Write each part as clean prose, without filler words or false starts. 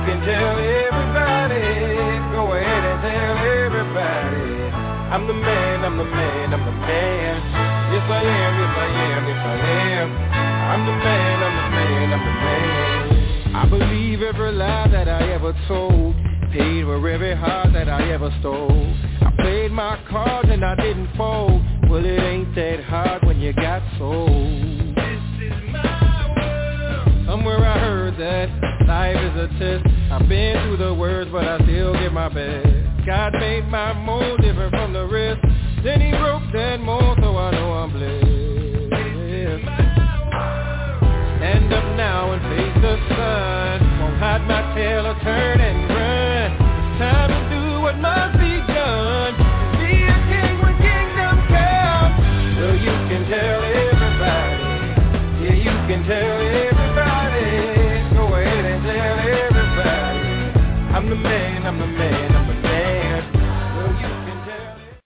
can tell everybody. Go ahead and tell everybody. I'm the man, I'm the man, I'm the man. Yes I am, yes I am, yes I am. I'm the man, I'm the man, I'm the man. I believe every lie that I ever told. Paid for every heart that I ever stole. I played my cards and I didn't fold. Well, it ain't that hard when you got sold. This is my world. Somewhere I heard that life is a test. I've been through the worst, but I still give my best. God made my mold different from the rest. Then he broke that mold, so I know I'm blessed. Stand up now and face the sun. Won't hide my tail or turn and run. It's time to do what must be done. Be a king when kingdom comes. Well, you can tell everybody. Yeah, you can tell everybody. Go ahead and tell everybody. I'm the man, I'm the man, I'm the man. Well, you can tell it.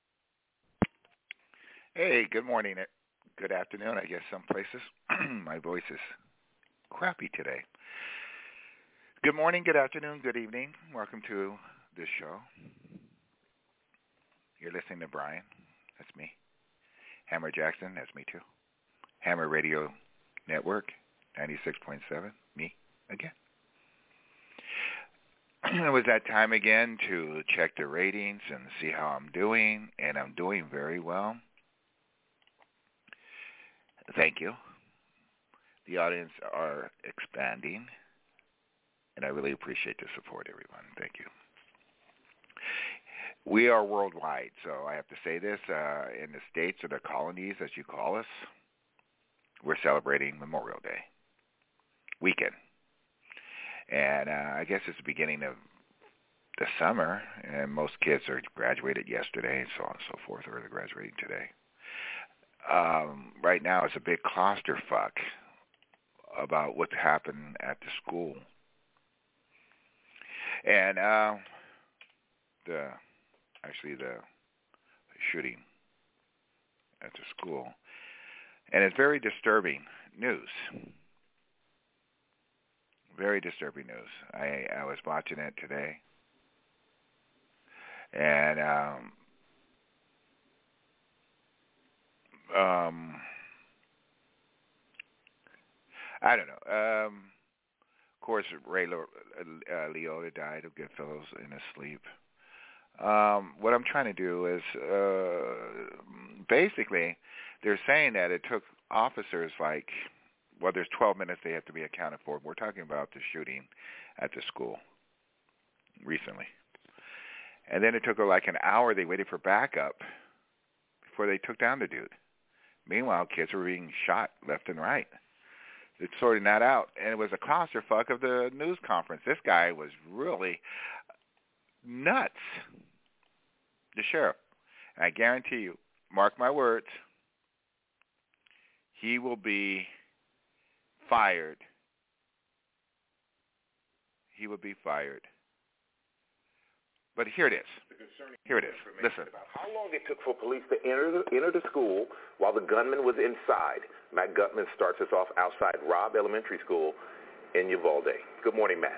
Hey, good morning. Good afternoon, I guess, some places. My voice is crappy today. Good morning, good afternoon, good evening. Welcome to this show. You're listening to Brian. That's me. Hammer Jackson. That's me too. Hammer Radio Network, 96.7. Me again. It was that time again to check the ratings and see how I'm doing, and I'm doing very well. Thank you. The audience are expanding, and I really appreciate the support, everyone. Thank you. We are worldwide, so I have to say this. In the States, or the colonies, as you call us, we're celebrating Memorial Day weekend. And I guess it's the beginning of the summer, and most kids are graduated yesterday, and so on and so forth, or they're graduating today. Right now, it's a big clusterfuck about what happened at the school. And the shooting at the school. And it's very disturbing news. Very disturbing news. I was watching it today. And I don't know. Of course, Ray Liotta died of Goodfellas in his sleep. What I'm trying to do is, basically, they're saying that it took officers there's 12 minutes they have to be accounted for. We're talking about the shooting at the school recently. And then it took like an hour. They waited for backup before they took down the dude. Meanwhile, kids were being shot left and right. They're sorting that out. And it was a clusterfuck of the news conference. This guy was really nuts. The sheriff. And I guarantee you, mark my words, he will be fired. He will be fired. But here it is. Here it is. Listen. About how long it took for police to enter the school while the gunman was inside. Matt Gutman starts us off outside Robb Elementary School in Uvalde. Good morning, Matt.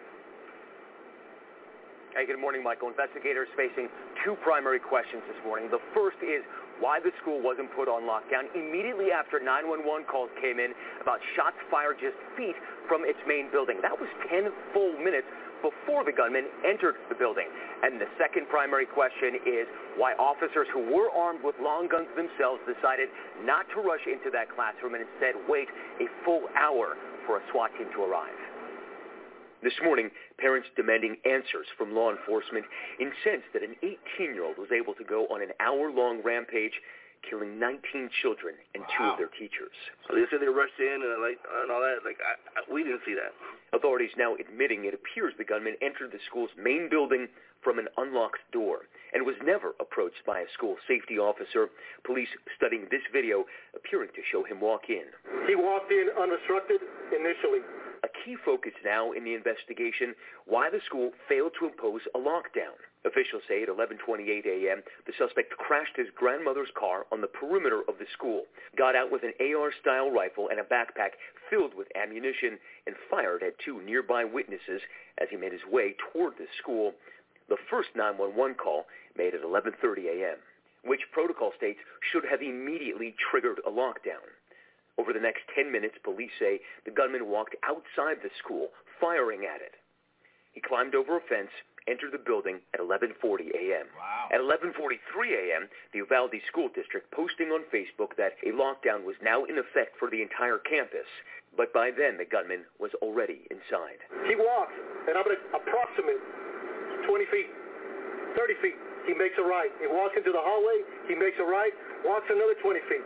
Hey, good morning, Michael. Investigators facing two primary questions this morning. The first is why the school wasn't put on lockdown immediately after 911 calls came in about shots fired just feet from its main building. That was 10 full minutes before the gunman entered the building. And the second primary question is why officers who were armed with long guns themselves decided not to rush into that classroom and instead wait a full hour for a SWAT team to arrive. This morning, parents demanding answers from law enforcement, incensed that an 18-year-old was able to go on an hour-long rampage, killing 19 children and two of their teachers. So they said they rushed in and all that. We didn't see that. Authorities now admitting it appears the gunman entered the school's main building from an unlocked door and was never approached by a school safety officer. Police studying this video appearing to show him walk in. He walked in unobstructed initially. A key focus now in the investigation, why the school failed to impose a lockdown. Officials say at 11:28 a.m., the suspect crashed his grandmother's car on the perimeter of the school, got out with an AR-style rifle and a backpack filled with ammunition, and fired at two nearby witnesses as he made his way toward the school. The first 911 call made at 11:30 a.m., which protocol states should have immediately triggered a lockdown. Over the next 10 minutes, police say the gunman walked outside the school, firing at it. He climbed over a fence, entered the building at 11:40 a.m. Wow. At 11:43 a.m., the Uvalde School District posting on Facebook that a lockdown was now in effect for the entire campus. But by then, the gunman was already inside. He walks, and I'm going to approximate 20 feet, 30 feet. He makes a right. He walks into the hallway. He makes a right, walks another 20 feet.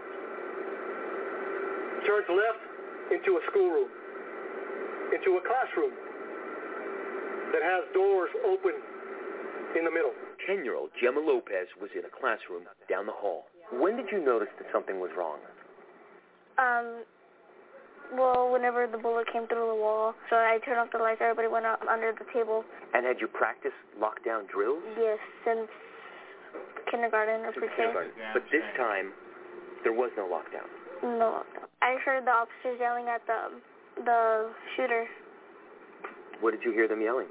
Turns left into a schoolroom, into a classroom that has doors open in the middle. 10-year-old Gemma Lopez was in a classroom down the hall. When did you notice that something was wrong? Well, whenever the bullet came through the wall, so I turned off the lights, everybody went up under the table. And had you practiced lockdown drills? Yes, since kindergarten or pre-K. But this time, there was no lockdown. No lockdown. I heard the officers yelling at the shooter. What did you hear them yelling?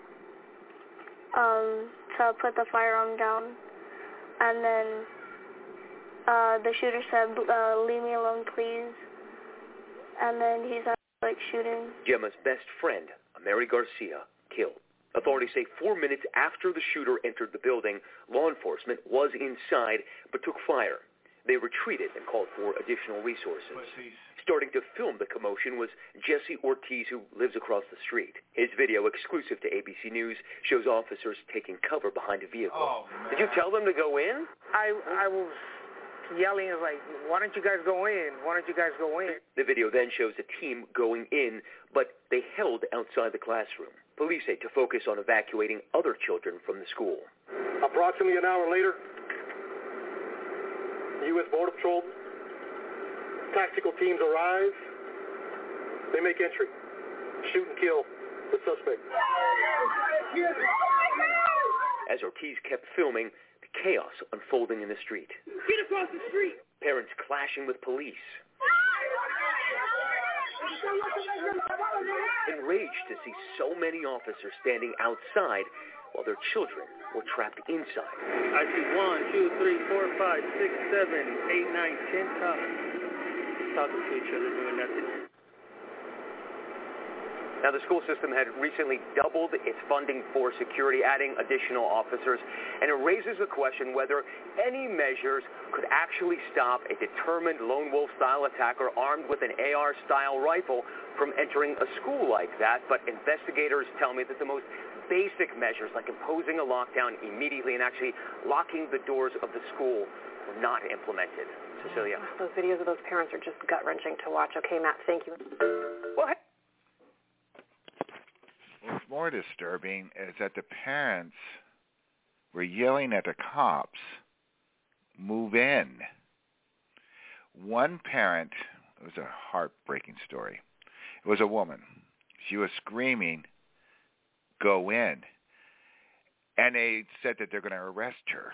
To put the firearm down. And then the shooter said, leave me alone, please. And then he started, shooting. Gemma's best friend, Mary Garcia, killed. Authorities say 4 minutes after the shooter entered the building, law enforcement was inside but took fire. They retreated and called for additional resources. Starting to film the commotion was Jesse Ortiz, who lives across the street. His video, exclusive to ABC News, shows officers taking cover behind a vehicle. Oh, did you tell them to go in? I was yelling, why don't you guys go in? Why don't you guys go in? The video then shows a team going in, but they held outside the classroom. Police say to focus on evacuating other children from the school. Approximately an hour later, U.S. Border Patrol tactical teams arrive. They make entry, shoot and kill the suspect. As Ortiz kept filming, the chaos unfolding in the street. Get across the street! Parents clashing with police. Enraged to see so many officers standing outside while their children were trapped inside. I see 1, 2, 3, 4, 5, 6, 7, 8, 9, 10 cops talking to each other, doing nothing. Now, the school system had recently doubled its funding for security, adding additional officers, and it raises the question whether any measures could actually stop a determined lone wolf-style attacker armed with an AR-style rifle from entering a school like that. But investigators tell me that the most basic measures, like imposing a lockdown immediately and actually locking the doors of the school, were not implemented. Cecilia. Those videos of those parents are just gut-wrenching to watch. Okay, Matt, thank you. Well, what's more disturbing is that the parents were yelling at the cops, move in. One parent, it was a heartbreaking story. It was a woman. She was screaming, go in. And they said that they're going to arrest her.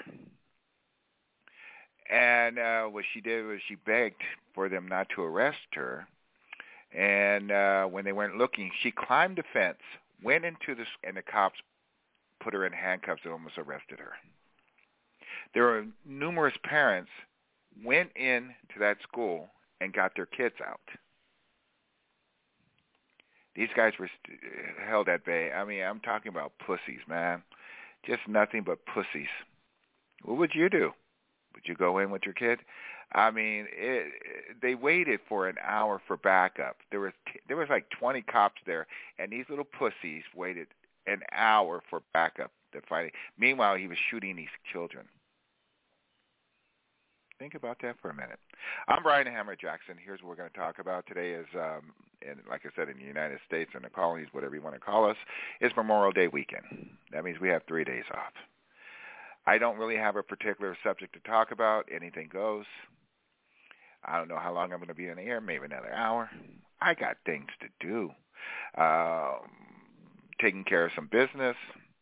And what she did was she begged for them not to arrest her. And when they weren't looking, she climbed the fence, went into and the cops put her in handcuffs and almost arrested her. There were numerous parents went in to that school and got their kids out. These guys were held at bay. I mean, I'm talking about pussies, man. Just nothing but pussies. What would you do? Would you go in with your kid? I mean, they waited for an hour for backup. There was like 20 cops there, and these little pussies waited an hour for backup to fight. Meanwhile, he was shooting these children. Think about that for a minute. I'm Brian Hammer Jackson. Here's what we're going to talk about today is, and like I said, in the United States and the colonies, whatever you want to call us, is Memorial Day weekend. That means we have 3 days off. I don't really have a particular subject to talk about. Anything goes. I don't know how long I'm going to be in the air, maybe another hour. I got things to do. Taking care of some business.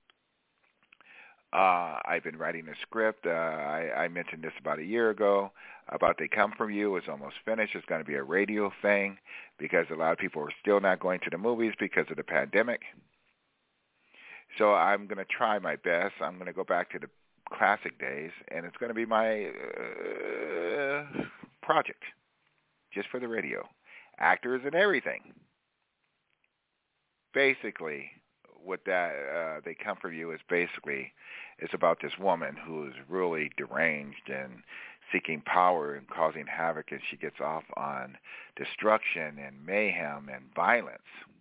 I've been writing a script. I mentioned this about a year ago about They Come From You. It's almost finished. It's going to be a radio thing because a lot of people are still not going to the movies because of the pandemic. So I'm going to try my best. I'm going to go back to the classic days, and it's going to be my project just for the radio. Actors and everything. Basically, what that They Come From You is basically, it's about this woman who is really deranged and seeking power and causing havoc, and she gets off on destruction and mayhem and violence.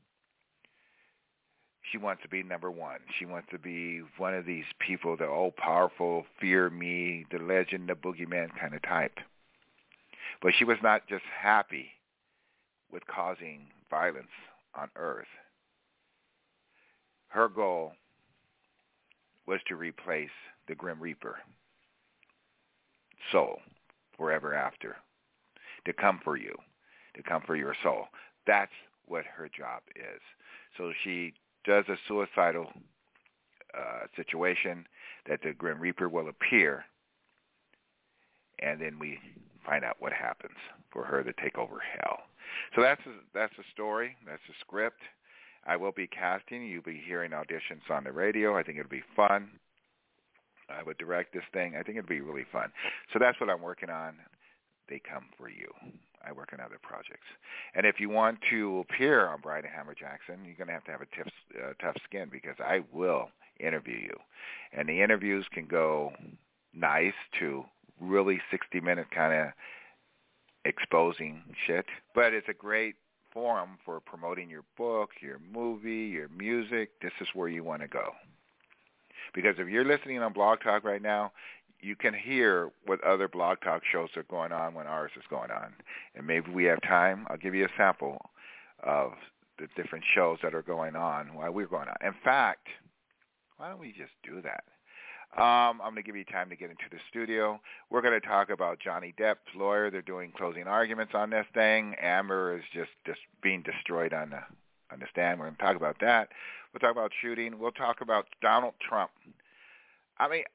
She wants to be number one. She wants to be one of these people, the all-powerful, fear me, the legend, the boogeyman kind of type. But she was not just happy with causing violence on Earth. Her goal was to replace the Grim Reaper soul forever after, to come for you, to come for your soul. That's what her job is. So she does a suicidal situation that the Grim Reaper will appear, and then we find out what happens for her to take over hell. So that's a story. That's a script. I will be casting. You'll be hearing auditions on the radio. I think it'll be fun. I would direct this thing. I think it'll be really fun. So that's what I'm working on. They Come For You. I work on other projects. And if you want to appear on Brian and Hammer Jackson, you're going to have a tough skin because I will interview you. And the interviews can go nice to really 60-minute kind of exposing shit. But it's a great forum for promoting your book, your movie, your music. This is where you want to go. Because if you're listening on Blog Talk right now, you can hear what other Blog Talk shows are going on when ours is going on. And maybe we have time, I'll give you a sample of the different shows that are going on while we're going on. In fact, why don't we just do that? I'm going to give you time to get into the studio. We're going to talk about Johnny Depp's lawyer. They're doing closing arguments on this thing. Amber is just being destroyed on the stand. We're going to talk about that. We'll talk about shooting. We'll talk about Donald Trump. I mean,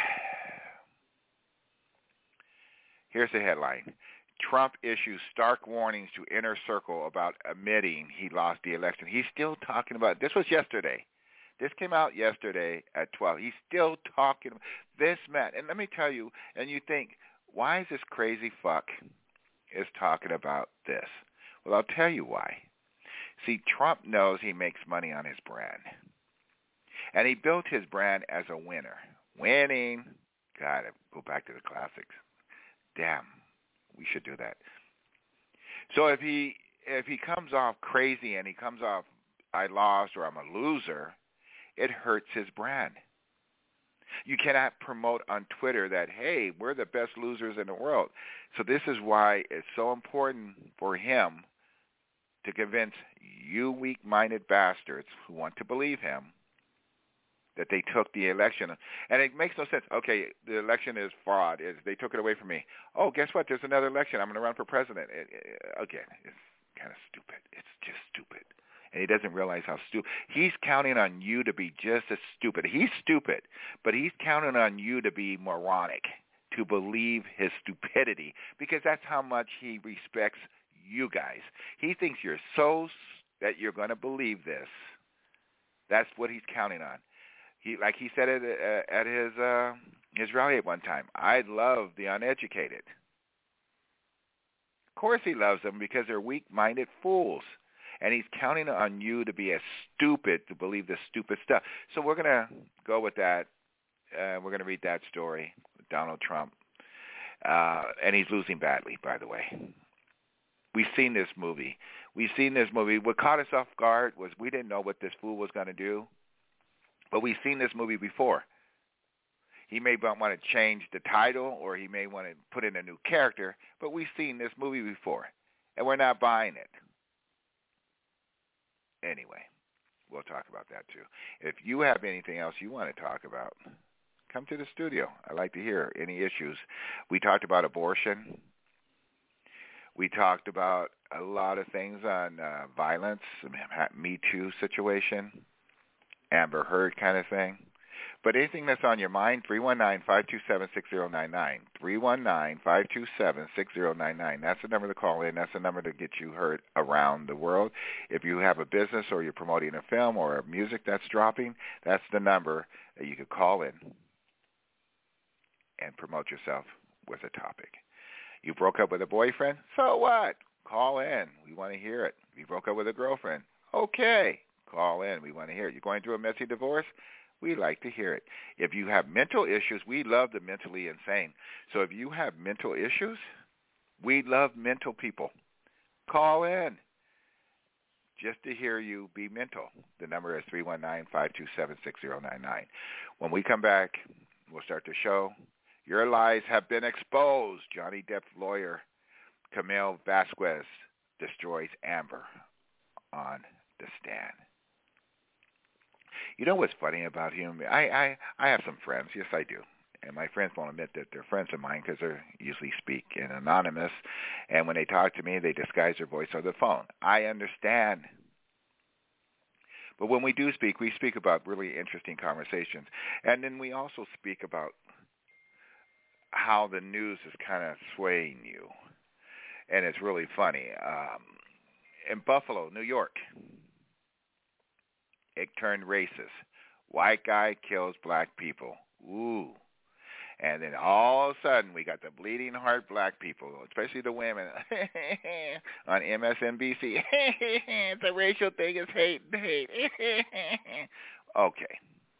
here's the headline. Trump issues stark warnings to Inner Circle about admitting he lost the election. He's still talking about, this was yesterday. This came out yesterday at 12. He's still talking. This man, and let me tell you, and you think, why is this crazy fuck is talking about this? Well, I'll tell you why. See, Trump knows he makes money on his brand. And he built his brand as a winner. Winning. God, go back to the classics. Damn, we should do that. So if he comes off crazy and he comes off, I lost or I'm a loser, it hurts his brand. You cannot promote on Twitter that, hey, we're the best losers in the world. So this is why it's so important for him to convince you weak-minded bastards who want to believe him that they took the election. And it makes no sense. Okay, the election is fraud. They took it away from me. Oh, guess what? There's another election. I'm going to run for president. Again, it's kind of stupid. It's just stupid. And he doesn't realize how stupid. He's counting on you to be just as stupid. He's stupid, but he's counting on you to be moronic, to believe his stupidity, because that's how much he respects you guys. He thinks you're that you're going to believe this. That's what he's counting on. Like he said at his rally at one time, I love the uneducated. Of course he loves them because they're weak-minded fools. And he's counting on you to be as stupid to believe this stupid stuff. So we're going to go with that. We're going to read that story with Donald Trump. And he's losing badly, by the way. We've seen this movie. What caught us off guard was we didn't know what this fool was going to do. But we've seen this movie before. He may want to change the title or he may want to put in a new character. But we've seen this movie before. And we're not buying it. Anyway, we'll talk about that too. If you have anything else you want to talk about, come to the studio. I'd like to hear any issues. We talked about abortion. We talked about a lot of things on violence, Me Too situation, Amber Heard kind of thing. But anything that's on your mind, 319-527-6099. 319-527-6099. That's the number to call in. That's the number to get you heard around the world. If you have a business or you're promoting a film or music that's dropping, that's the number that you could call in and promote yourself with a topic. You broke up with a boyfriend? So what? Call in. We want to hear it. You broke up with a girlfriend? Okay. Call in. We want to hear it. You're going through a messy divorce? We like to hear it. If you have mental issues, we love the mentally insane. So if you have mental issues, we love mental people. Call in just to hear you be mental. The number is 319-527-6099. When we come back, we'll start the show. Your lies have been exposed. Johnny Depp's lawyer, Camille Vasquez, destroys Amber on the stand. You know what's funny about him? I have some friends. Yes, I do. And my friends won't admit that they're friends of mine because they usually speak in anonymous. And when they talk to me, they disguise their voice on the phone. I understand. But when we do speak, we speak about really interesting conversations. And then we also speak about how the news is kind of swaying you. And it's really funny. In Buffalo, New York, it turned racist. White guy kills black people. Ooh. And then all of a sudden, we got the bleeding heart black people, especially the women, on MSNBC. The racial thing is hate. Okay.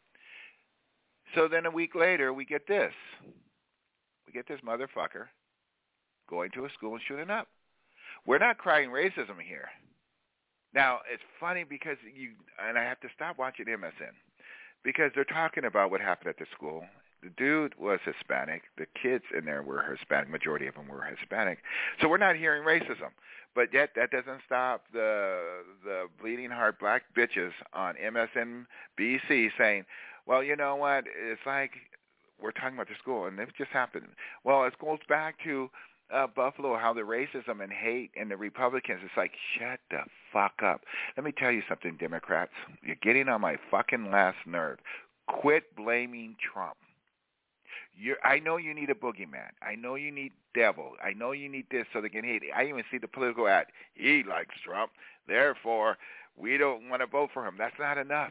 So then a week later, we get this. We get this motherfucker going to a school and shooting up. We're not crying racism here. Now, it's funny because and I have to stop watching MSN because they're talking about what happened at the school. The dude was Hispanic. The kids in there were Hispanic. Majority of them were Hispanic. So we're not hearing racism. But yet that doesn't stop the bleeding heart black bitches on MSNBC saying, well, you know what? It's like we're talking about the school, and it just happened. Well, it goes back to Buffalo, how the racism and hate and the Republicans, it's like, shut the fuck up. Let me tell you something, Democrats. You're getting on my fucking last nerve. Quit blaming Trump. I know you need a boogeyman. I know you need devil. I know you need this so they can hate it. I even see the political ad. He likes Trump. Therefore, we don't want to vote for him. That's not enough.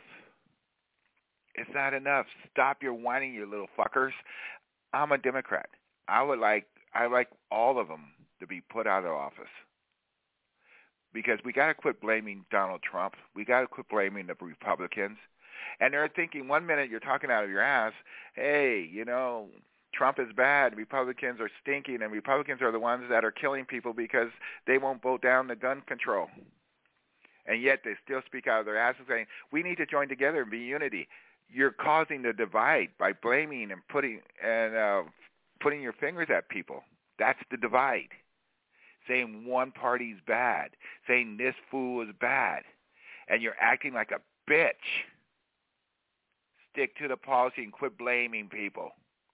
It's not enough. Stop your whining, you little fuckers. I'm a Democrat. I like all of them to be put out of office because we got to quit blaming Donald Trump. We got to quit blaming the Republicans. And they're thinking 1 minute you're talking out of your ass, hey, you know, Trump is bad, Republicans are stinking, and Republicans are the ones that are killing people because they won't vote down the gun control. And yet they still speak out of their asses saying, we need to join together and be unity. You're causing the divide by blaming and putting your fingers at people. That's the divide. Saying one party's bad. Saying this fool is bad. And you're acting like a bitch. Stick to the policy and quit blaming people.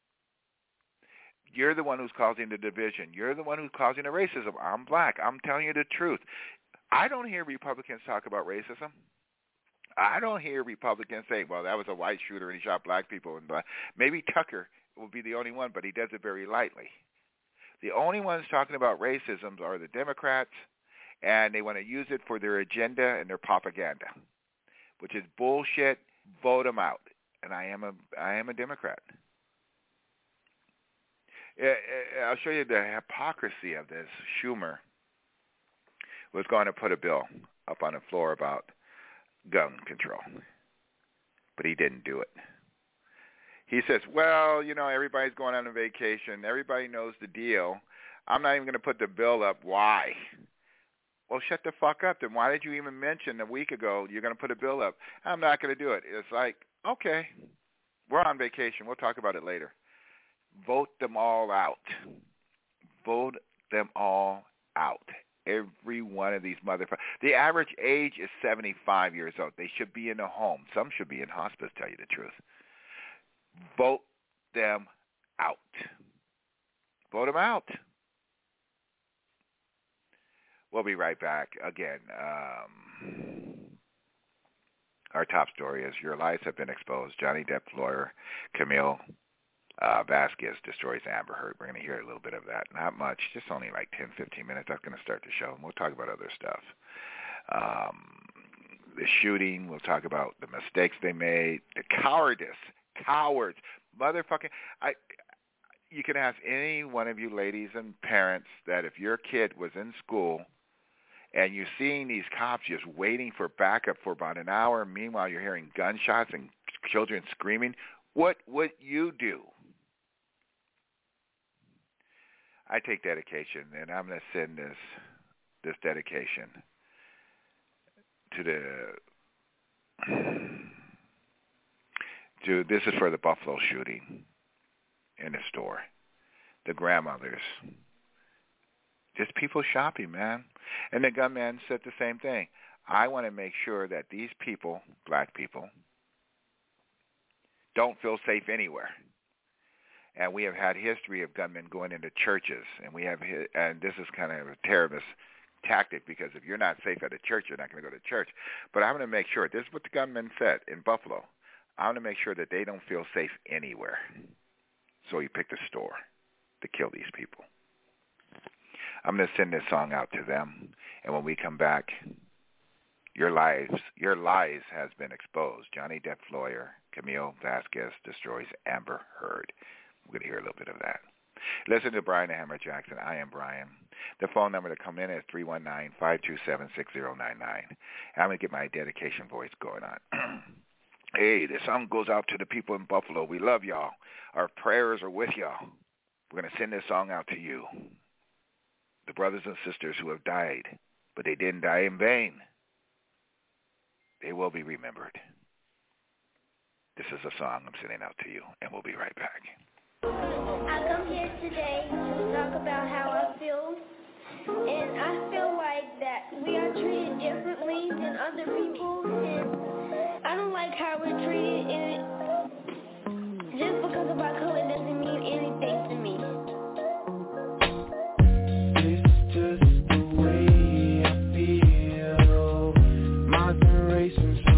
You're the one who's causing the division. You're the one who's causing the racism. I'm black. I'm telling you the truth. I don't hear Republicans talk about racism. I don't hear Republicans say, well, that was a white shooter and he shot black people. And maybe Tucker will be the only one, but he does it very lightly. The only ones talking about racism are the Democrats, and they want to use it for their agenda and their propaganda, which is bullshit. Vote them out. And I am a Democrat. I'll show you the hypocrisy of this. Schumer was going to put a bill up on the floor about gun control, but he didn't do it. He says, well, you know, everybody's going on a vacation. Everybody knows the deal. I'm not even going to put the bill up. Why? Well, shut the fuck up. Then why did you even mention a week ago you're going to put a bill up? I'm not going to do it. It's like, okay, we're on vacation. We'll talk about it later. Vote them all out. Vote them all out. Every one of these motherfuckers. The average age is 75 years old. They should be in a home. Some should be in hospice, tell you the truth. Vote them out. Vote them out. We'll be right back. Again, our top story is your lies have been exposed. Johnny Depp's lawyer, Camille Vasquez, destroys Amber Heard. We're going to hear a little bit of that. Not much, just only like 10, 15 minutes. That's going to start the show. And we'll talk about other stuff. The shooting. We'll talk about the mistakes they made. The cowardice. Cowards. Motherfucking. You can ask any one of you ladies and parents that if your kid was in school and you're seeing these cops just waiting for backup for about an hour, meanwhile you're hearing gunshots and children screaming, what would you do? I take dedication, and I'm going to send this dedication this is for the Buffalo shooting in the store. The grandmothers. Just people shopping, man. And the gunman said the same thing. I want to make sure that these people, black people, don't feel safe anywhere. And we have had history of gunmen going into churches, and this is kind of a terrorist tactic because if you're not safe at a church, you're not going to go to church. But I'm going to make sure, this is what the gunman said in Buffalo, I want to make sure that they don't feel safe anywhere. So he picked a store to kill these people. I'm going to send this song out to them, and when we come back, your lies has been exposed. Johnny Depp's lawyer, Camille Vasquez, destroys Amber Heard. We're going to hear a little bit of that. Listen to Brian the Hammer Jackson. I am Brian. The phone number to come in is 319-527-6099. I'm going to get my dedication voice going on. Hey, this song goes out to the people in Buffalo. We love y'all. Our prayers are with y'all. We're going to send this song out to you. The brothers and sisters who have died, but they didn't die in vain. They will be remembered. This is a song I'm sending out to you, and we'll be right back. I come here today to talk about how I feel, and I feel like that we are treated differently than other people, and I don't like how we're treated, and just because of our color doesn't mean anything to me. It's just the way I feel. My generation's so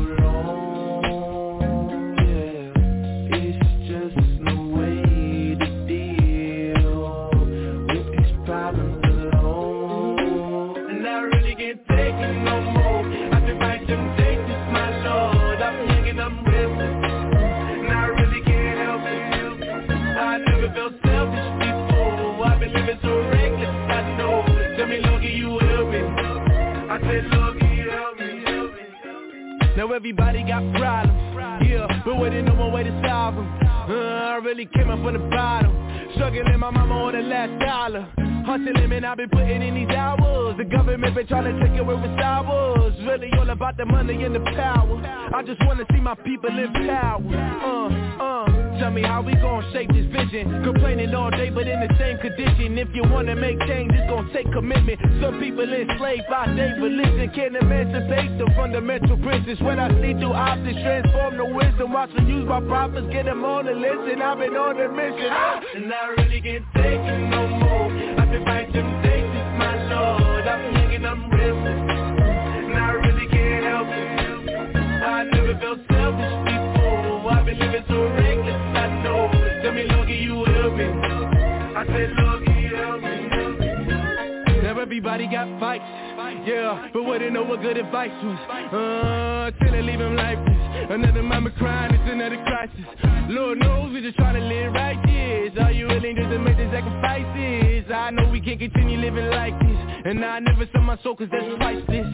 long, yeah. It's just no way to deal with these problems alone. And I really can't take it no more. I've been by temptation, my Lord. I'm hanging, I'm restless, and I really can't help it. I never felt selfish before. I've been living so reckless, I know. Tell me, Lord, can you help me? I said, Lord, can you help me? Now everybody got problems, yeah, but waiting no one way to solve them. I really came up from the bottom, struggling my mama on the last dollar. Hustling, man, I've been putting in these hours. The government been trying to take away with hours. Really all about the money and the power. I just wanna see my people in power. Tell me how we gon' shape this vision. Complaining all day but in the same condition. If you wanna make change, it's gon' take commitment. Some people enslaved by their religion. Can't emancipate the fundamental principles. When I see through optics, transform the wisdom. Watch me use my prophets, get them on the list. And I've been on the mission. And I really can't take it no more. I've been by temptations, my Lord. I'm hanging, I'm restless, and I really can't help it. I never felt selfish before. I've been living so reckless, I know. Tell me, Lord, can you help me? I said, Lord, can you help me? Now everybody got fights, yeah, but wouldn't know what good advice was. Till they leave him lifeless. Another mama crying, it's another crisis. Lord knows we just trying to live right, yes. Are you willing just to make the sacrifices? I know we can't continue living like this, and I never sell my soul cause that's priceless.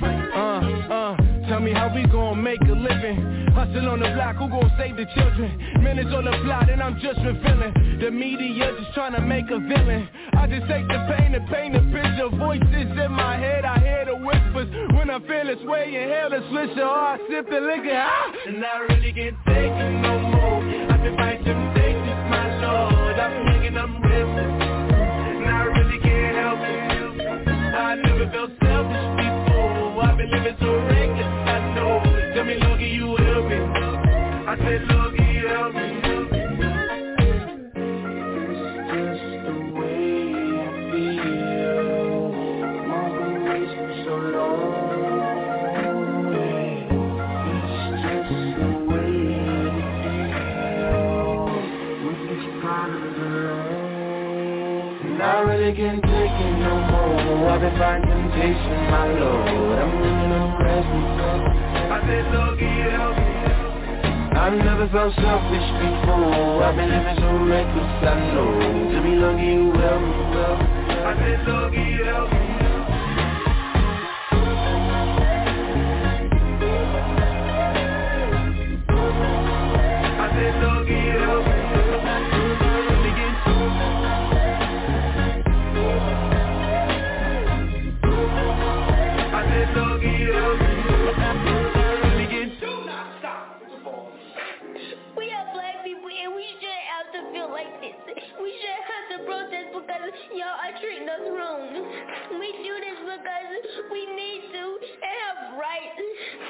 Tell me how we gon' make a living. Hustle on the block, who gon' save the children? Minutes on the plot and I'm just revealing. The media just trying to make a villain. I just take the pain and paint a picture. Voices in my head, I hear the whispers. When I feel this way, inhale the swisher, or I sip the liquor. And I really can't take it no more. I've been by temptations, my Lord. I'm hanging, I'm restless, and I really can't help it. I never felt selfish before. I've been living so reckless, I know. Tell me, Lord, can you help me? I said, Lord, can you help me? It's just the way I feel. My generation's they can't take it no more. I've been finding temptation, my Lord. I'm running on restless. I said, Lord, help me. I've never felt selfish before. I've been living so reckless, I know. To be lucky you help me, well. I said, Lord, help me. I said, Lord, help me. We are black people and we shouldn't have to feel like this. We shouldn't have to protest because y'all are treating us wrong. We do this because we need to and have rights.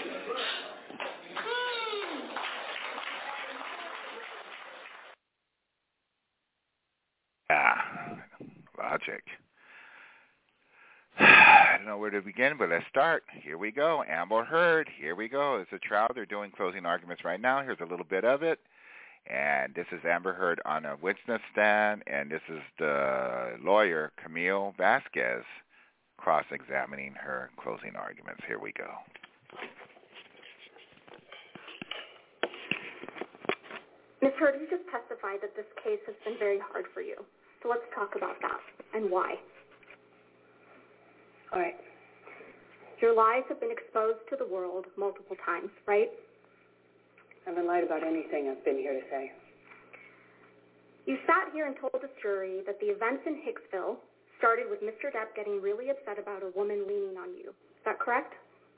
Logic. I don't know where to begin, but let's start. Here we go. Amber Heard. Here we go. It's a trial. They're doing closing arguments right now. Here's a little bit of it. And this is Amber Heard on a witness stand, and this is the lawyer, Camille Vasquez, cross-examining her closing arguments. Here we go. Ms. Heard, you just testified that this case has been very hard for you. So let's talk about that and why. All right. Your lies have been exposed to the world multiple times, right? I haven't lied about anything I've been here to say. You sat here and told the jury that the events in Hicksville started with Mr. Depp getting really upset about a woman leaning on you. Is that correct?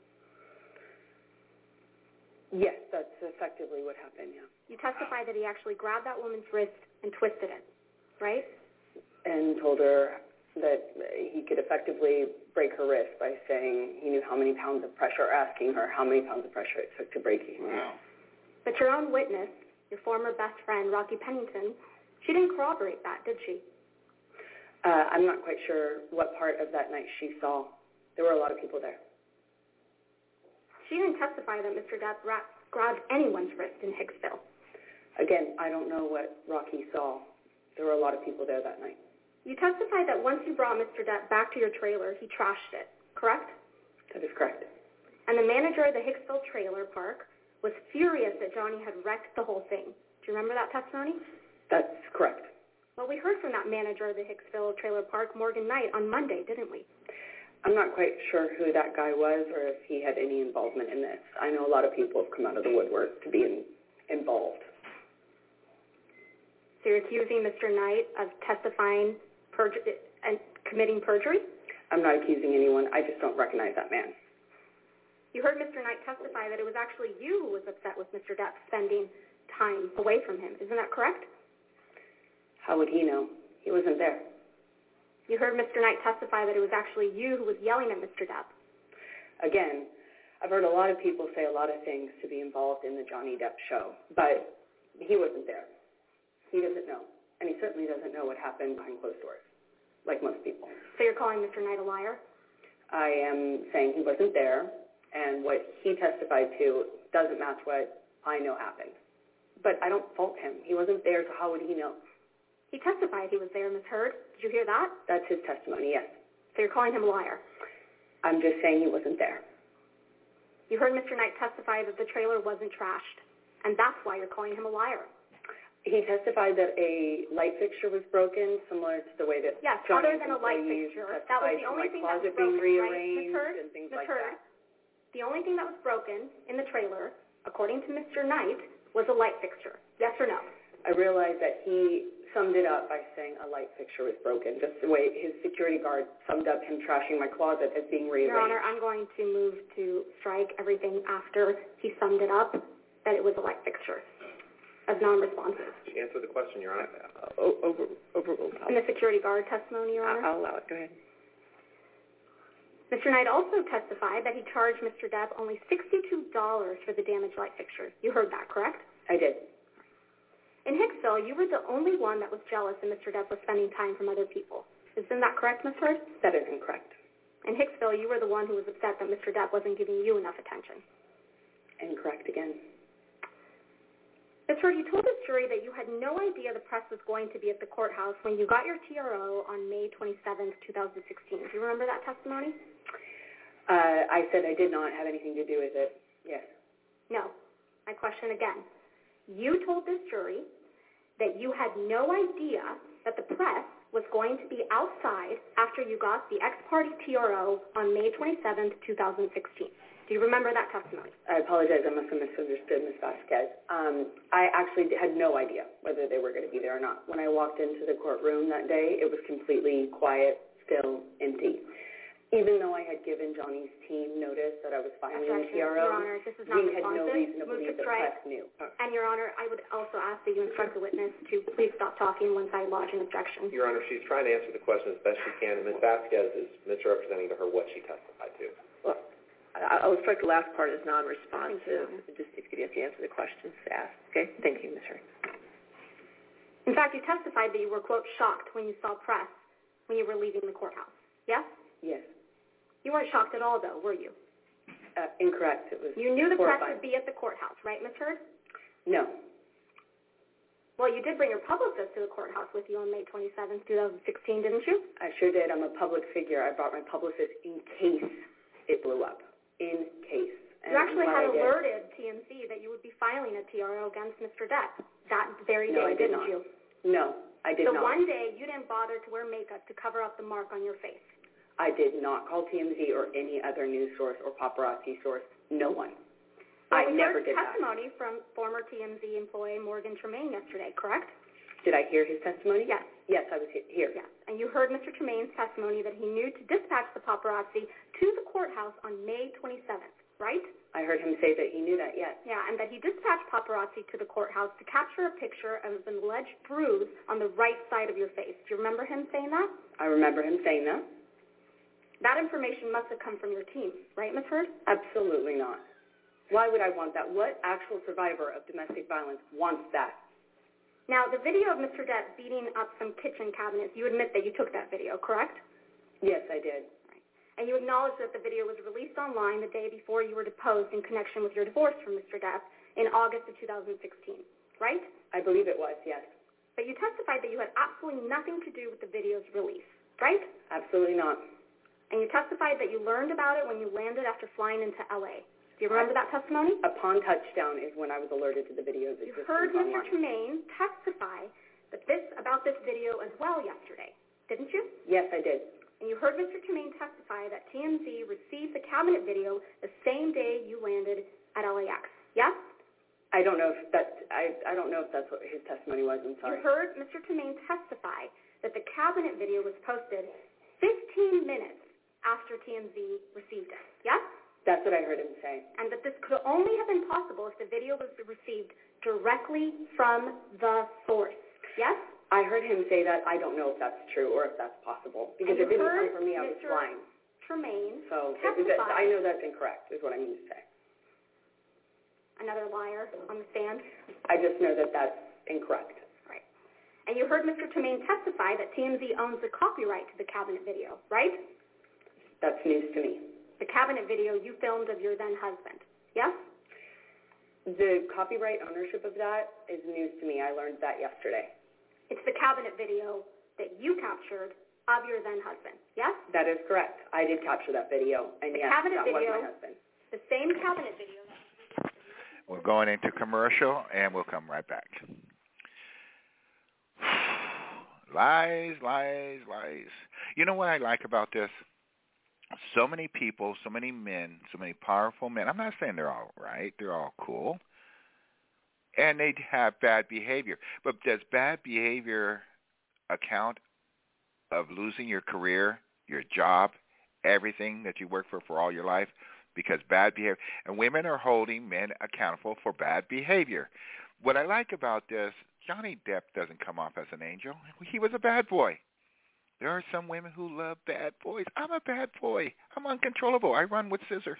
Yes, that's effectively what happened, yeah. You testified that he actually grabbed that woman's wrist and twisted it, right? And told her that he could effectively break her wrist by saying he knew how many pounds of pressure, asking her how many pounds of pressure it took to break her wrist. But your own witness, your former best friend, Rocky Pennington, she didn't corroborate that, did she? I'm not quite sure what part of that night she saw. There were a lot of people there. She didn't testify that Mr. Depp grabbed anyone's wrist in Hicksville. Again, I don't know what Rocky saw. There were a lot of people there that night. You testified that once you brought Mr. Depp back to your trailer, he trashed it, correct? That is correct. And the manager of the Hicksville trailer park was furious that Johnny had wrecked the whole thing. Do you remember that testimony? That's correct. Well, we heard from that manager of the Hicksville trailer park, Morgan Knight, on Monday, didn't we? I'm not quite sure who that guy was or if he had any involvement in this. I know a lot of people have come out of the woodwork to be involved. So you're accusing Mr. Knight of testifying and committing perjury? I'm not accusing anyone. I just don't recognize that man. You heard Mr. Knight testify that it was actually you who was upset with Mr. Depp spending time away from him. Isn't that correct? How would he know? He wasn't there. You heard Mr. Knight testify that it was actually you who was yelling at Mr. Depp. Again, I've heard a lot of people say a lot of things to be involved in the Johnny Depp show, but he wasn't there. He doesn't know. And he certainly doesn't know what happened behind closed doors, like most people. So you're calling Mr. Knight a liar? I am saying he wasn't there, and what he testified to doesn't match what I know happened. But I don't fault him. He wasn't there, so how would he know? He testified he was there, Ms. Heard. Did you hear that? That's his testimony, yes. So you're calling him a liar? I'm just saying he wasn't there. You heard Mr. Knight testify that the trailer wasn't trashed, and that's why you're calling him a liar. He testified that a light fixture was broken, similar to the way that yes, Johnny other than a light fixture. That was the only thing that was broken, right, Ms. Heard? And things like that. The only thing that was broken in the trailer, according to Mr. Knight, was a light fixture. Yes or no? I realize that he summed it up by saying a light fixture was broken, just the way his security guard summed up him trashing my closet as being rearranged. Your Honor, I'm going to move to strike everything after he summed it up, that it was a light fixture, as non-responsive. Answer the question, Your Honor. Overruled. In the security guard testimony, Your Honor? I'll allow it. Go ahead. Mr. Knight also testified that he charged Mr. Depp only $62 for the damaged light fixture. You heard that, correct? I did. In Hicksville, you were the only one that was jealous that Mr. Depp was spending time from other people. Isn't that correct, Ms. Heard? That is incorrect. In Hicksville, you were the one who was upset that Mr. Depp wasn't giving you enough attention. Incorrect again. Ms. Heard, you told this jury that you had no idea the press was going to be at the courthouse when you got your TRO on May 27th, 2016. Do you remember that testimony? I said I did not have anything to do with it. Yes. No. My question again. You told this jury that you had no idea that the press was going to be outside after you got the ex-party TRO on May 27th, 2016. Do you remember that testimony? I apologize. I must have misunderstood, Ms. Vasquez. I actually had no idea whether they were going to be there or not. When I walked into the courtroom that day, it was completely quiet, still, empty. Even though I had given Johnny's team notice that I was filing the TRO, Your Honor, this is not we had no reason to Move believe to the strike. press knew. And, Your Honor, I would also ask that you instruct the witness to please stop talking once I lodge an objection. Your Honor, she's trying to answer the question as best she can, and Ms. Vasquez is misrepresenting to her what she testified to. Well, I'll strike the last part as non-responsive. Just if you have to answer the questions asked. Okay? Thank you, Ms. Heard. In fact, you testified that you were, quote, shocked when you saw press when you were leaving the courthouse. Yes? Yes. You weren't shocked at all, though, were you? Incorrect. It was You knew the press horrifying. would be at the courthouse, right, Ms. Heard? No. Well, you did bring your publicist to the courthouse with you on May 27th, 2016, didn't you? I sure did. I'm a public figure. I brought my publicist in case it blew up. In case. You actually had alerted TMZ that you would be filing a TRO against Mr. Depp that very day, didn't you? No, I did not. So one day you didn't bother to wear makeup to cover up the mark on your face. I did not call TMZ or any other news source or paparazzi source. No one. Well, I never did that. testimony from former TMZ employee Morgan Tremaine yesterday, correct? Did I hear his testimony? Yes. Yes, I was here. Yes. And you heard Mr. Tremaine's testimony that he knew to dispatch the paparazzi to the courthouse on May 27th, right? I heard him say that he knew that, yes. Yeah, and that he dispatched paparazzi to the courthouse to capture a picture of an alleged bruise on the right side of your face. Do you remember him saying that? I remember him saying that. That information must have come from your team, right, Ms. Heard? Absolutely not. Why would I want that? What actual survivor of domestic violence wants that? Now, the video of Mr. Depp beating up some kitchen cabinets, you admit that you took that video, correct? Yes, I did. Right. And you acknowledge that the video was released online the day before you were deposed in connection with your divorce from Mr. Depp in August of 2016, right? I believe it was, yes. But you testified that you had absolutely nothing to do with the video's release, right? Absolutely not. And you testified that you learned about it when you landed after flying into L.A. Do you remember that testimony? Upon touchdown is when I was alerted to the video's existence. You heard Mr. Online. Tremaine testify about this video as well yesterday, didn't you? Yes, I did. And you heard Mr. Tremaine testify that TMZ received the cabinet video the same day you landed at LAX. Yes? I don't know if I don't know if that's what his testimony was. I'm sorry. You heard Mr. Tremaine testify that the cabinet video was posted 15 minutes after TMZ received it. Yes? That's what I heard him say. And that this could only have been possible if the video was received directly from the source. Yes? I heard him say that. I don't know if that's true or if that's possible. Because it didn't come from me. I was flying. Tremaine so testified. I know that's incorrect, is what I mean to say. Another liar on the stand? I just know that that's incorrect. Right. And you heard Mr. Tremaine testify that TMZ owns the copyright to the cabinet video, right? That's news to me. The cabinet video you filmed of your then husband, yes? The copyright ownership of that is news to me. I learned that yesterday. It's the cabinet video that you captured of your then husband, yes? That is correct. I did capture that video, and yes, that was my husband. The same cabinet video. We're going into commercial, and we'll come right back. Lies, lies, lies. You know what I like about this? So many people, so many men, so many powerful men. I'm not saying they're all right. They're all cool. And they have bad behavior. But does bad behavior account of losing your career, your job, everything that you work for all your life? Because bad behavior. And women are holding men accountable for bad behavior. What I like about this, Johnny Depp doesn't come off as an angel. He was a bad boy. There are some women who love bad boys. I'm a bad boy. I'm uncontrollable. I run with scissors.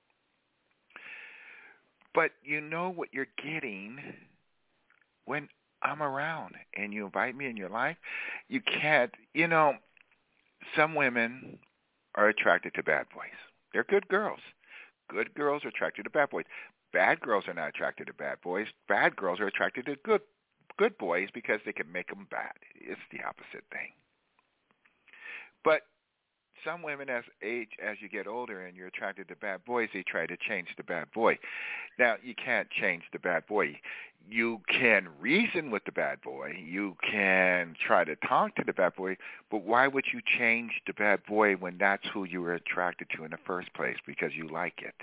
But you know what you're getting when I'm around and you invite me in your life. You can't, some women are attracted to bad boys. They're good girls. Good girls are attracted to bad boys. bad girls are not attracted to bad boys. Bad girls are attracted to good boys because they can make them bad. It's the opposite thing. But some women, as you get older and you're attracted to bad boys, they try to change the bad boy. Now, you can't change the bad boy. You can reason with the bad boy. You can try to talk to the bad boy, but why would you change the bad boy when that's who you were attracted to in the first place? Because you like it.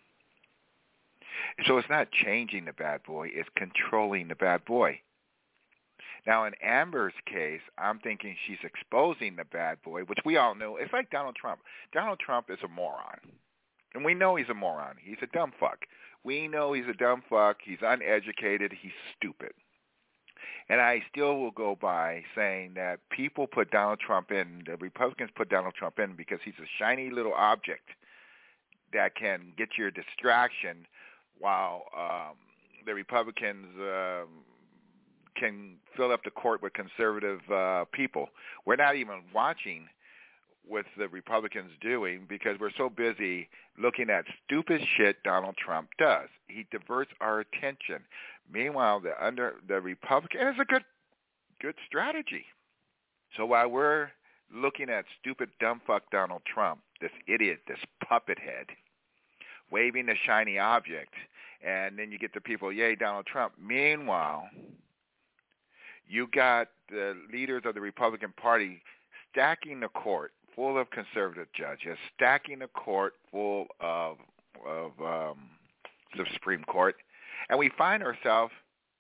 So it's not changing the bad boy, it's controlling the bad boy. Now, in Amber's case, I'm thinking she's exposing the bad boy, which we all know. It's like Donald Trump. Donald Trump is a moron. And we know he's a moron. He's a dumb fuck. We know he's a dumb fuck. He's uneducated. He's stupid. And I still will go by saying that people put Donald Trump in, the Republicans put Donald Trump in because he's a shiny little object that can get your distraction while the Republicans can fill up the court with conservative people. We're not even watching what the Republicans doing because we're so busy looking at stupid shit Donald Trump does. He diverts our attention. Meanwhile, the Republican is a good strategy. So while we're looking at stupid dumb fuck Donald Trump, this idiot, this puppet head, waving the shiny object, and then you get the people, yay, Donald Trump. Meanwhile, you got the leaders of the Republican Party stacking the court full of conservative judges, stacking the court full of the Supreme Court, and we find ourselves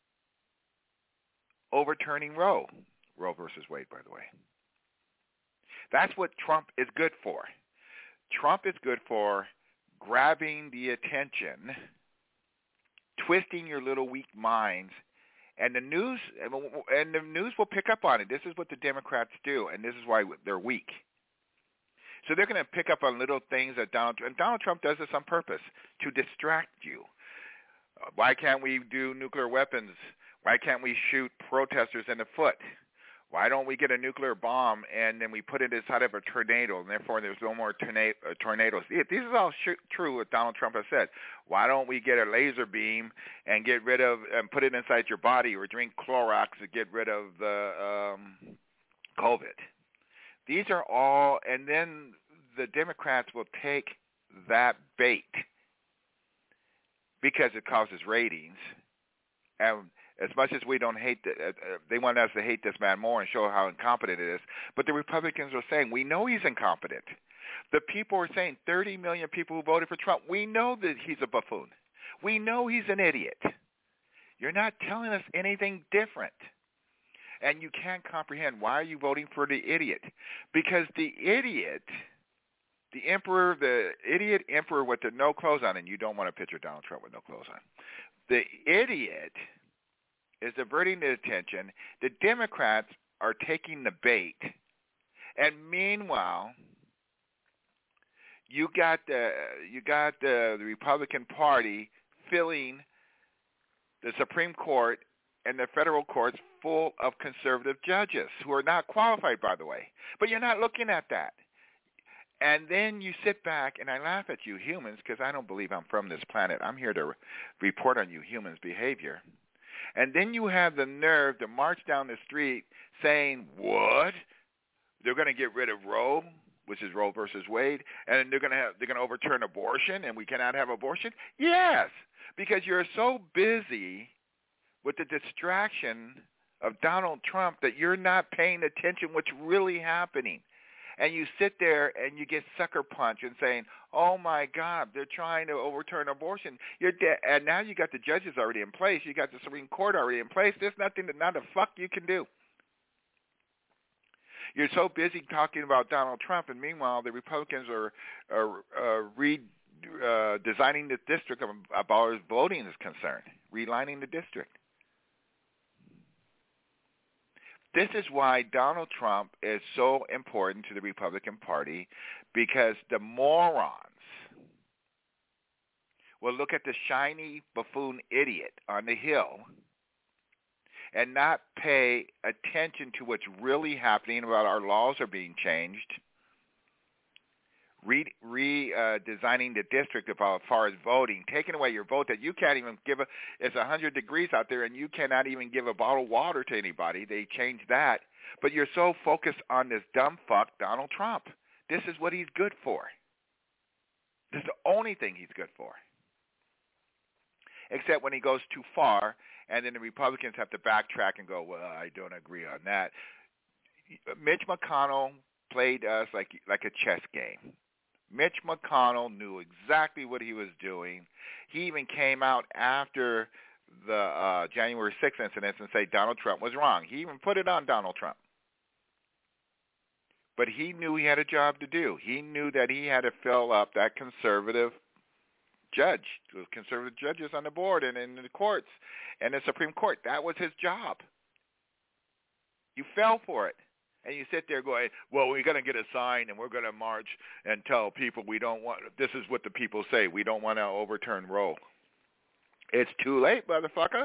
overturning Roe versus Wade, by the way. That's what Trump is good for. Trump is good for grabbing the attention, twisting your little weak minds, and the news will pick up on it. This is what the Democrats do, and this is why they're weak. So they're going to pick up on little things that Donald Trump does this on purpose, to distract you. Why can't we do nuclear weapons? Why can't we shoot protesters in the foot? Why don't we get a nuclear bomb and then we put it inside of a tornado, and therefore there's no more tornadoes? This is all true what Donald Trump has said. Why don't we get a laser beam and get rid of and put it inside your body, or drink Clorox to get rid of the COVID? These are all, and then the Democrats will take that bait because it causes ratings. And as much as we don't hate, they want us to hate this man more and show how incompetent it is. But the Republicans are saying, we know he's incompetent. The people are saying, 30 million people who voted for Trump, we know that he's a buffoon. We know he's an idiot. You're not telling us anything different. And you can't comprehend, why are you voting for the idiot? Because the idiot, the emperor, the idiot emperor with the no clothes on, and you don't want to picture Donald Trump with no clothes on. The idiot is diverting the attention. The Democrats are taking the bait. And meanwhile, you got the Republican Party filling the Supreme Court and the federal courts full of conservative judges who are not qualified, by the way. But you're not looking at that. And then you sit back, and I laugh at you humans because I don't believe I'm from this planet. I'm here to report on you humans' behavior. And then you have the nerve to march down the street saying, what? They're going to get rid of Roe, which is Roe versus Wade, and they're going to overturn abortion, and we cannot have abortion? Yes, because you're so busy with the distraction of Donald Trump that you're not paying attention what's really happening. And you sit there and you get sucker punched and saying, oh, my God, they're trying to overturn abortion. You're dead. And now you got the judges already in place. You got the Supreme Court already in place. There's nothing that not a fuck you can do. You're so busy talking about Donald Trump, and meanwhile the Republicans are designing the district about as voting is concerned, relining the district. This is why Donald Trump is so important to the Republican Party, because the morons will look at the shiny buffoon idiot on the Hill and not pay attention to what's really happening about our laws are being changed, designing the district as far as voting, taking away your vote that you can't even give it's 100 degrees out there and you cannot even give a bottle of water to anybody. They changed that. But you're so focused on this dumb fuck, Donald Trump. This is what he's good for. This is the only thing he's good for. Except when he goes too far, and then the Republicans have to backtrack and go, well, I don't agree on that. Mitch McConnell played us like a chess game. Mitch McConnell knew exactly what he was doing. He even came out after the January 6th incidents and say Donald Trump was wrong. He even put it on Donald Trump. But he knew he had a job to do. He knew that he had to fill up that conservative conservative judges on the board and in the courts and the Supreme Court. That was his job. You fell for it. And you sit there going, well, we're going to get a sign and we're going to march and tell people we don't want, this is what the people say, we don't want to overturn Roe. It's too late, motherfuckers.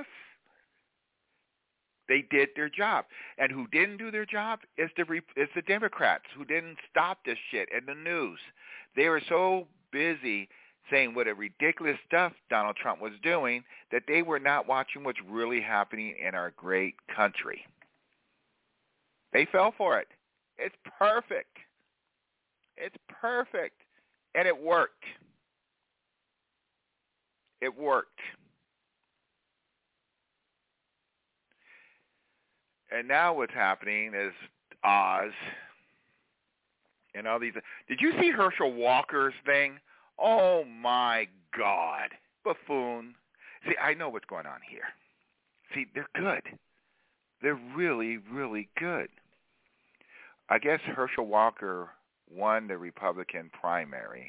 They did their job. And who didn't do their job is the Democrats who didn't stop this shit in the news. They were so busy saying what a ridiculous stuff Donald Trump was doing that they were not watching what's really happening in our great country. They fell for it. It's perfect. It's perfect. And it worked. It worked. And now what's happening is Oz and all these. Did you see Herschel Walker's thing? Oh, my God. Buffoon. See, I know what's going on here. See, they're good. They're really, really good. I guess Herschel Walker won the Republican primary.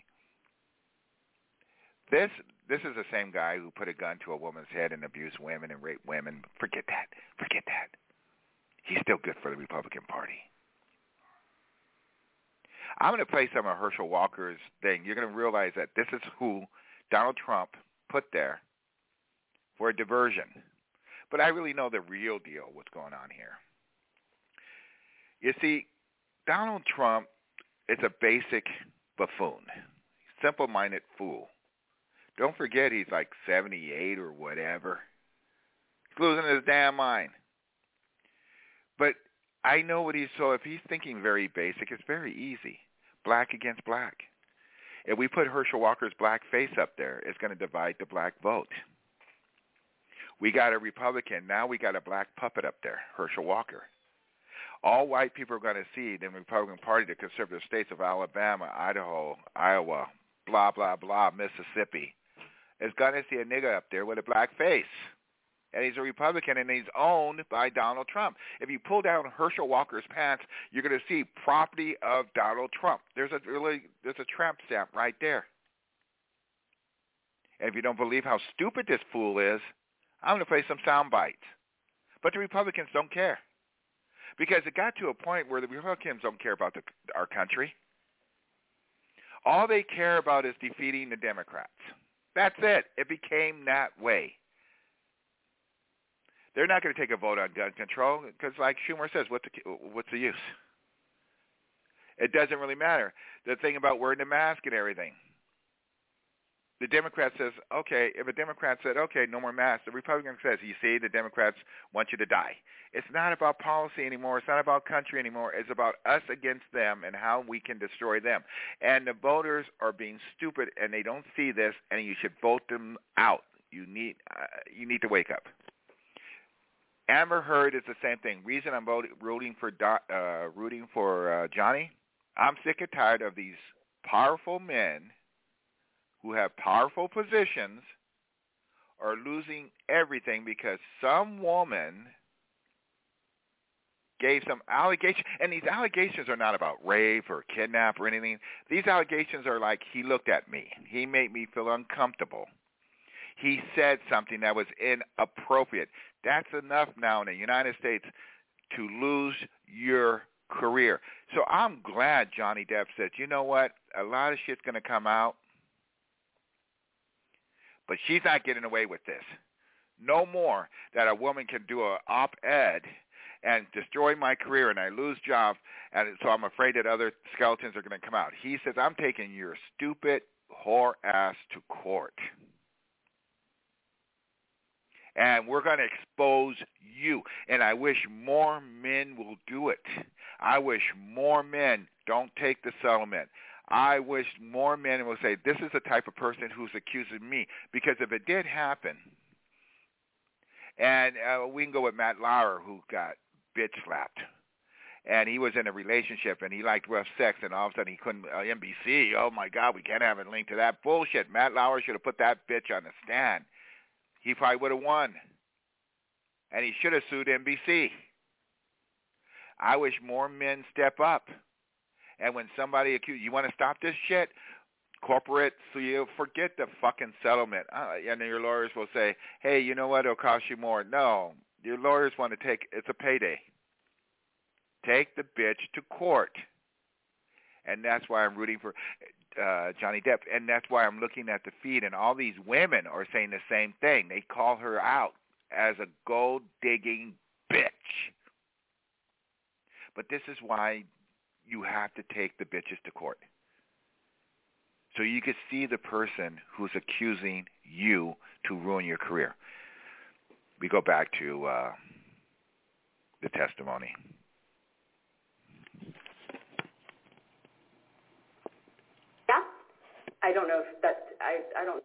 This is the same guy who put a gun to a woman's head and abused women and raped women. Forget that. Forget that. He's still good for the Republican Party. I'm going to play some of Herschel Walker's thing. You're going to realize that this is who Donald Trump put there for a diversion. But I really know the real deal, what's going on here. You see, Donald Trump is a basic buffoon, simple-minded fool. Don't forget he's like 78 or whatever. He's losing his damn mind. But I know what so if he's thinking very basic, it's very easy. Black against black. If we put Herschel Walker's black face up there, it's going to divide the black vote. We got a Republican. Now we got a black puppet up there, Herschel Walker. All white people are going to see the Republican Party, the conservative states of Alabama, Idaho, Iowa, blah, blah, blah, Mississippi, is going to see a nigga up there with a black face. And he's a Republican, and he's owned by Donald Trump. If you pull down Herschel Walker's pants, you're going to see property of Donald Trump. There's a tramp stamp right there. And if you don't believe how stupid this fool is, I'm going to play some sound bites. But the Republicans don't care. Because it got to a point where the Republicans don't care about our country. All they care about is defeating the Democrats. That's it. It became that way. They're not going to take a vote on gun control because, like Schumer says, what's the use? It doesn't really matter. The thing about wearing the mask and everything. The Democrat says, okay, if a Democrat said, okay, no more masks, the Republican says, you see, the Democrats want you to die. It's not about policy anymore. It's not about country anymore. It's about us against them and how we can destroy them. And the voters are being stupid, and they don't see this, and you should vote them out. You need to wake up. Amber Heard is the same thing. Reason I'm rooting for Johnny, I'm sick and tired of these powerful men who have powerful positions are losing everything because some woman gave some allegation, and these allegations are not about rape or kidnap or anything. These allegations are like, he looked at me. He made me feel uncomfortable. He said something that was inappropriate. That's enough now in the United States to lose your career. So I'm glad Johnny Depp said, you know what, a lot of shit's going to come out, but she's not getting away with this. No more that a woman can do an op-ed and destroy my career and I lose jobs, and so I'm afraid that other skeletons are going to come out. He says, I'm taking your stupid whore ass to court. And we're going to expose you. And I wish more men will do it. I wish more men don't take the settlement. I wish more men will say, this is the type of person who's accusing me. Because if it did happen, and we can go with Matt Lauer, who got bitch slapped. And he was in a relationship, and he liked rough sex, and all of a sudden he couldn't, NBC, oh my God, we can't have it linked to that bullshit. Matt Lauer should have put that bitch on the stand. He probably would have won. And he should have sued NBC. I wish more men step up. And when somebody accuses, you want to stop this shit? Corporate, so you forget the fucking settlement. And then your lawyers will say, hey, you know what, it'll cost you more. No, your lawyers want to take, it's a payday. Take the bitch to court. And that's why I'm rooting for Johnny Depp. And that's why I'm looking at the feed, and all these women are saying the same thing. They call her out as a gold-digging bitch. But this is why you have to take the bitches to court. So you can see the person who's accusing you to ruin your career. We go back to the testimony. Yeah? I don't know if that's, I don't.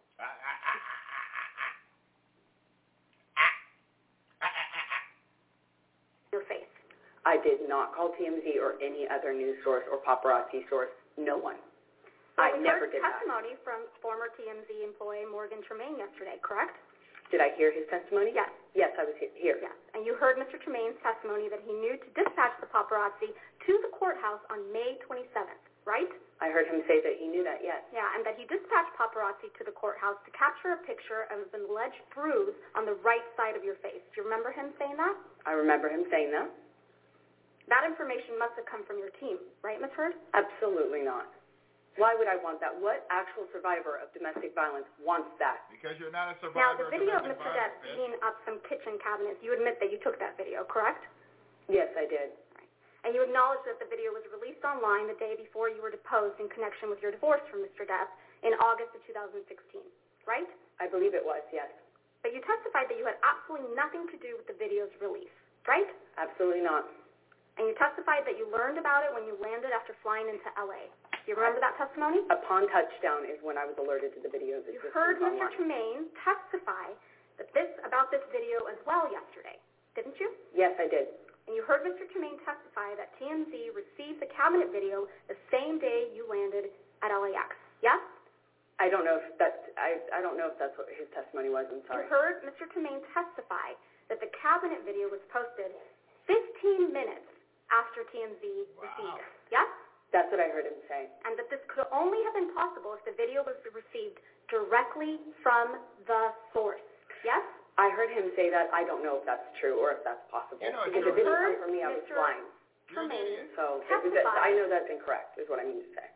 Your face. I did not call TMZ or any other news source or paparazzi source. No one. Well, I never did that. testimony from former TMZ employee Morgan Tremaine yesterday, correct? Did I hear his testimony? Yes. Yes, I was here. Yes. And you heard Mr. Tremaine's testimony that he knew to dispatch the paparazzi to the courthouse on May 27th, right? I heard him say that he knew that, yes. Yeah, and that he dispatched paparazzi to the courthouse to capture a picture of an alleged bruise on the right side of your face. Do you remember him saying that? I remember him saying that. That information must have come from your team, right, Ms. Heard? Absolutely not. Why would I want that? What actual survivor of domestic violence wants that? Because you're not a survivor. Now, the video of Mr. Depp beating up some kitchen cabinets, you admit that you took that video, correct? Yes, I did. Right. And you acknowledge that the video was released online the day before you were deposed in connection with your divorce from Mr. Depp in August of 2016, right? I believe it was, yes. But you testified that you had absolutely nothing to do with the video's release, right? Absolutely not. And you testified that you learned about it when you landed after flying into L.A. Do you remember that testimony? Upon touchdown is when I was alerted to the video's existence. You heard Mr. Online. Tremaine testify about this video as well yesterday, didn't you? Yes, I did. And you heard Mr. Tremaine testify that TMZ received the cabinet video the same day you landed at LAX, yes? I don't know if that's what his testimony was. I'm sorry. You heard Mr. Tremaine testify that the cabinet video was posted 15 minutes after TMZ received it, yes? That's what I heard him say. And that this could only have been possible if the video was received directly from the source, yes? I heard him say that. I don't know if that's true or if that's possible. Because it didn't come from me. I was flying. So I know that's incorrect is what I mean to say.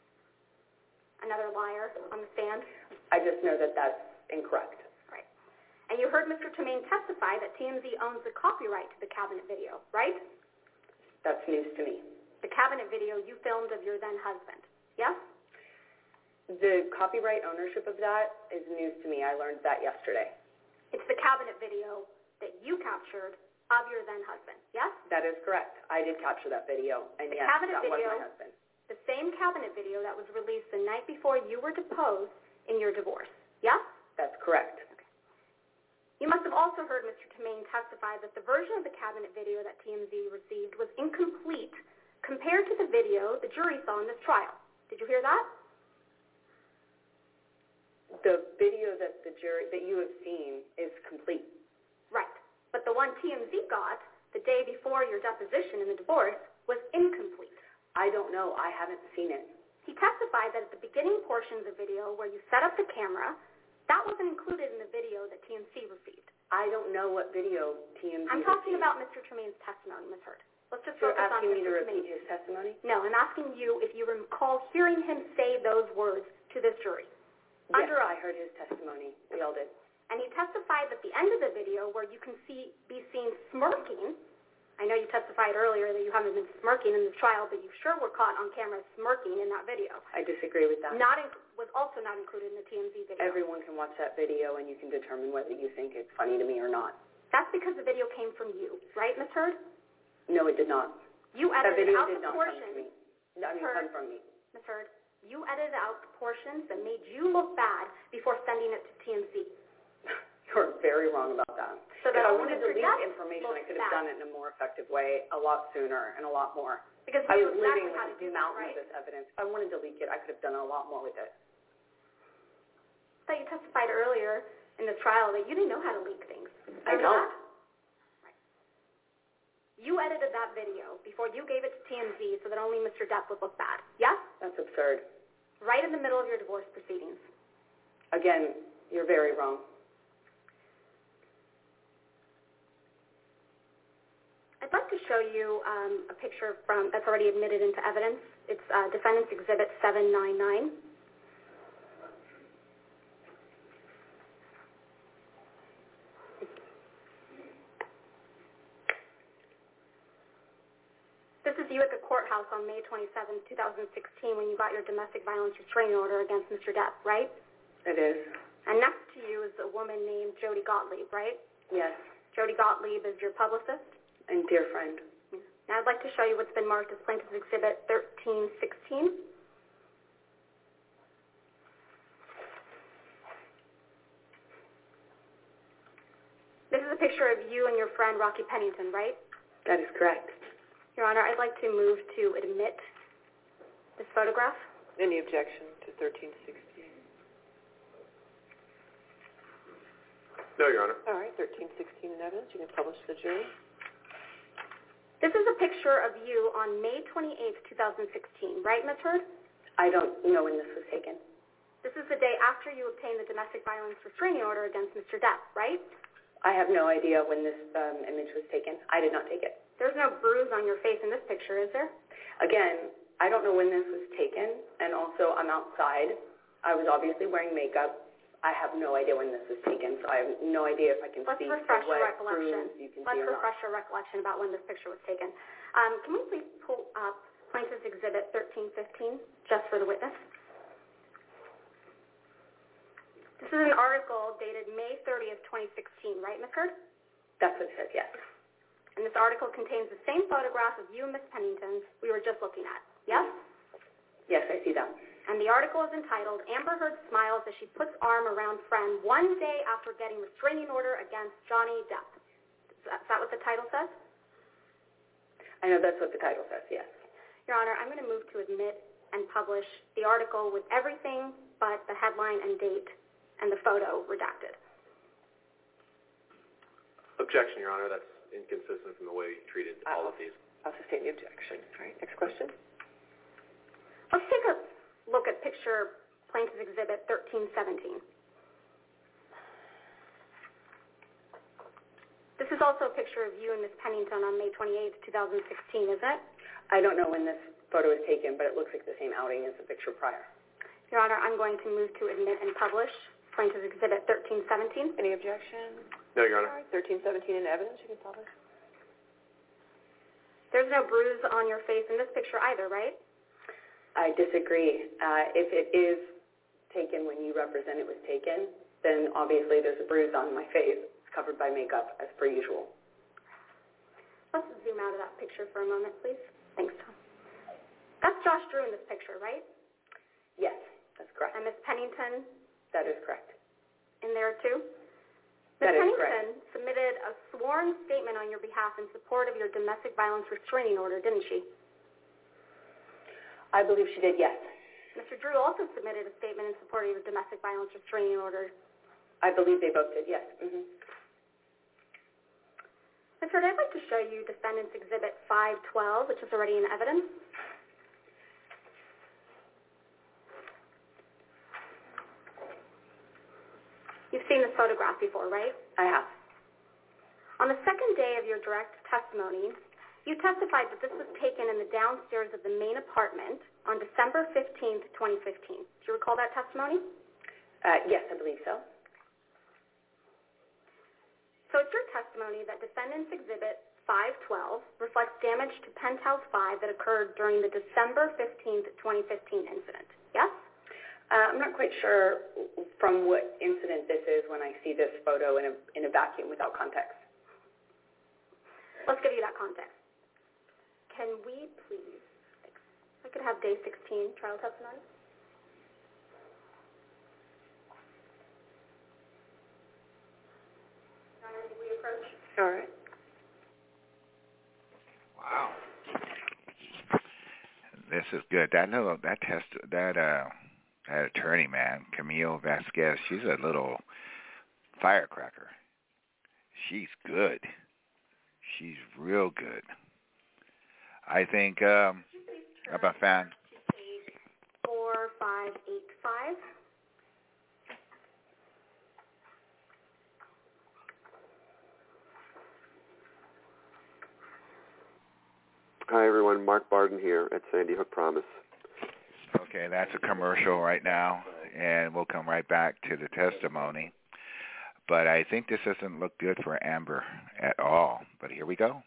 Another liar on the stand? I just know that that's incorrect. Right. And you heard Mr. Tremaine testify that TMZ owns the copyright to the cabinet video, right? That's news to me. The cabinet video you filmed of your then husband, yes? The copyright ownership of that is news to me. I learned that yesterday. It's the cabinet video that you captured of your then husband, yes? That is correct. I did capture that video, and yes, that was my husband. The same cabinet video that was released the night before you were deposed in your divorce, yes? That's correct. Okay. You must have also heard Mr. Tremaine testify that the version of the cabinet video that TMZ received was incomplete compared to the video the jury saw in this trial. Did you hear that? The video that you have seen is complete. Right. But the one TMZ got the day before your deposition in the divorce was incomplete. I don't know. I haven't seen it. He testified that at the beginning portion of the video where you set up the camera, that wasn't included in the video that TMZ received. I don't know what video TMZ I'm talking about Mr. Tremaine's testimony, Ms. Heard. Let's just focus on Mr. You're asking me to repeat his testimony? No, I'm asking you if you recall hearing him say those words to this jury. Yes, I heard his testimony. We all did. And he testified at the end of the video where you can be seen smirking. I know you testified earlier that you haven't been smirking in the trial, but you sure were caught on camera smirking in that video. I disagree with that. Was also not included in the TMZ video. Everyone can watch that video, and you can determine whether you think it's funny to me or not. That's because the video came from you, right, Ms. Hurd? No, it did not. You edited out the portions. Come from me. Ms. Hurd, you edited out the portions that made you look bad before sending it to TMZ. You're very wrong about that. So if I wanted to leak information, I could have done it in a more effective way, a lot sooner and a lot more. Because I we was knew living exactly how to with do a mountain that, right? of this evidence. If I wanted to leak it, I could have done a lot more with it. I thought you testified earlier in the trial that you didn't know how to leak things. I don't. Right. You edited that video before you gave it to TMZ so that only Mr. Depp would look bad. Yes? That's absurd. Right in the middle of your divorce proceedings. Again, you're very wrong. I'd like to show you a picture that's already admitted into evidence. It's Defendant's Exhibit 799. This is you at the courthouse on May 27, 2016, when you got your domestic violence restraining order against Mr. Depp, right? It is. And next to you is a woman named Jody Gottlieb, right? Yes. Jody Gottlieb is your publicist? And dear friend. Now I'd like to show you what's been marked as Plaintiff's Exhibit 1316. This is a picture of you and your friend Rocky Pennington, right? That is correct. Your Honor, I'd like to move to admit this photograph. Any objection to 1316? No, Your Honor. All right, 1316 in evidence. You can publish to the jury. This is a picture of you on May 28, 2016, right, Ms. Hurd? I don't know when this was taken. This is the day after you obtained the domestic violence restraining order against Mr. Depp, right? I have no idea when this image was taken. I did not take it. There's no bruise on your face in this picture, is there? Again, I don't know when this was taken, and also I'm outside. I was obviously wearing makeup. I have no idea when this was taken, so I have no idea if I can speak to what bruise you can see or not. Let's refresh your recollection about when this picture was taken. Can we please pull up Plaintiff's Exhibit 1315, just for the witness? This is an article dated May 30th, 2016, right, Ms. Hurd? That's what it says, yes. And this article contains the same photograph of you and Ms. Pennington we were just looking at, yes? Yes, I see that. And the article is entitled, Amber Heard Smiles as She Puts Arm Around Friend One Day After Getting Restraining Order Against Johnny Depp. Is that what the title says? I know that's what the title says, yes. Your Honor, I'm going to move to admit and publish the article with everything but the headline and date and the photo redacted. Objection, Your Honor. That's inconsistent from the way you treated all of these. I'll sustain the objection. All right, next question. Let's take a look at picture Plaintiff's Exhibit 1317. This is also a picture of you and Ms. Pennington on May 28, 2016, isn't it? I don't know when this photo was taken, but it looks like the same outing as the picture prior. Your Honor, I'm going to move to admit and publish Plaintiff's Exhibit 1317. Any objection? No, Your Honor. All right, 1317 in evidence. You can publish. There's no bruise on your face in this picture either, right? I disagree. If it is taken when you represent it was taken, then obviously there's a bruise on my face. It's covered by makeup, as per usual. Let's zoom out of that picture for a moment, please. Thanks, Tom. That's Josh Drew in this picture, right? Yes, that's correct. And Ms. Pennington? That is correct. In there, too? That Ms. is Pennington correct. submitted a sworn statement on your behalf in support of your domestic violence restraining order, didn't she? I believe she did, yes. Mr. Drew also submitted a statement in support of your domestic violence restraining order. I believe they both did, yes. Mm-hmm. Ms. Hurd, I'd like to show you Defendant's Exhibit 512, which is already in evidence. You've seen this photograph before, right? I have. On the second day of your direct testimony, you testified that this was taken in the downstairs of the main apartment on December 15th, 2015. Do you recall that testimony? Yes, I believe so. So it's your testimony that Defendant's Exhibit 512 damage to Penthouse 5 that occurred during the December 15th, 2015 incident. Yes? I'm not quite sure from what incident this is when I see this photo in a vacuum without context. Let's give you that context. Can we please, if I could have day 16 trial testimony? Your Honor, we approach? All right. Wow. This is good. That attorney, man, Camille Vasquez, she's a little firecracker. She's good. She's real good. I think I'm a fan. Page 4585. Hi, everyone. Mark Barden here at Sandy Hook Promise. Okay, that's a commercial right now, and we'll come right back to the testimony. But I think this doesn't look good for Amber at all. But here we go.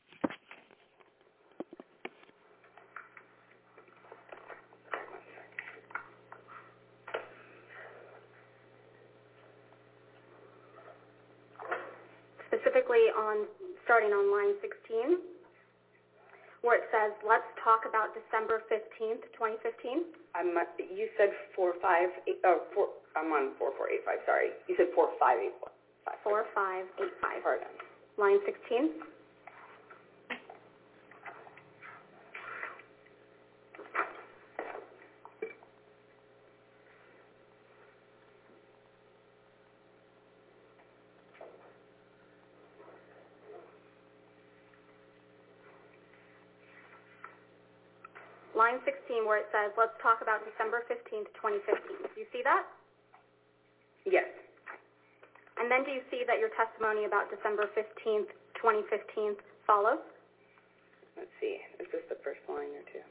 Specifically starting on line 16, where it says, let's talk about December 15th, 2015. You said 4585. I'm on 4485, sorry. You said 4585. 4585. Pardon. Line 16. Line 16, where it says, let's talk about December 15th, 2015. Do you see that? Yes. And then do you see that your testimony about December 15th, 2015 follows? Let's see. Is this the first line or two?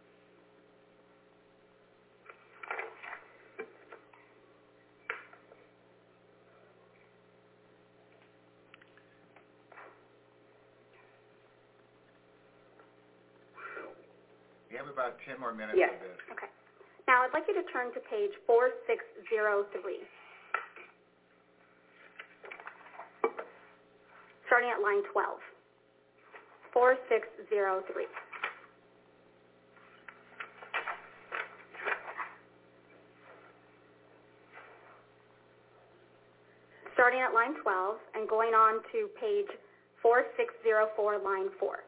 You have about 10 more minutes Yes. of this. Okay. Now I'd like you to turn to page 4603. Starting at line 12. 4603. Starting at line 12 and going on to page 4604, line 4.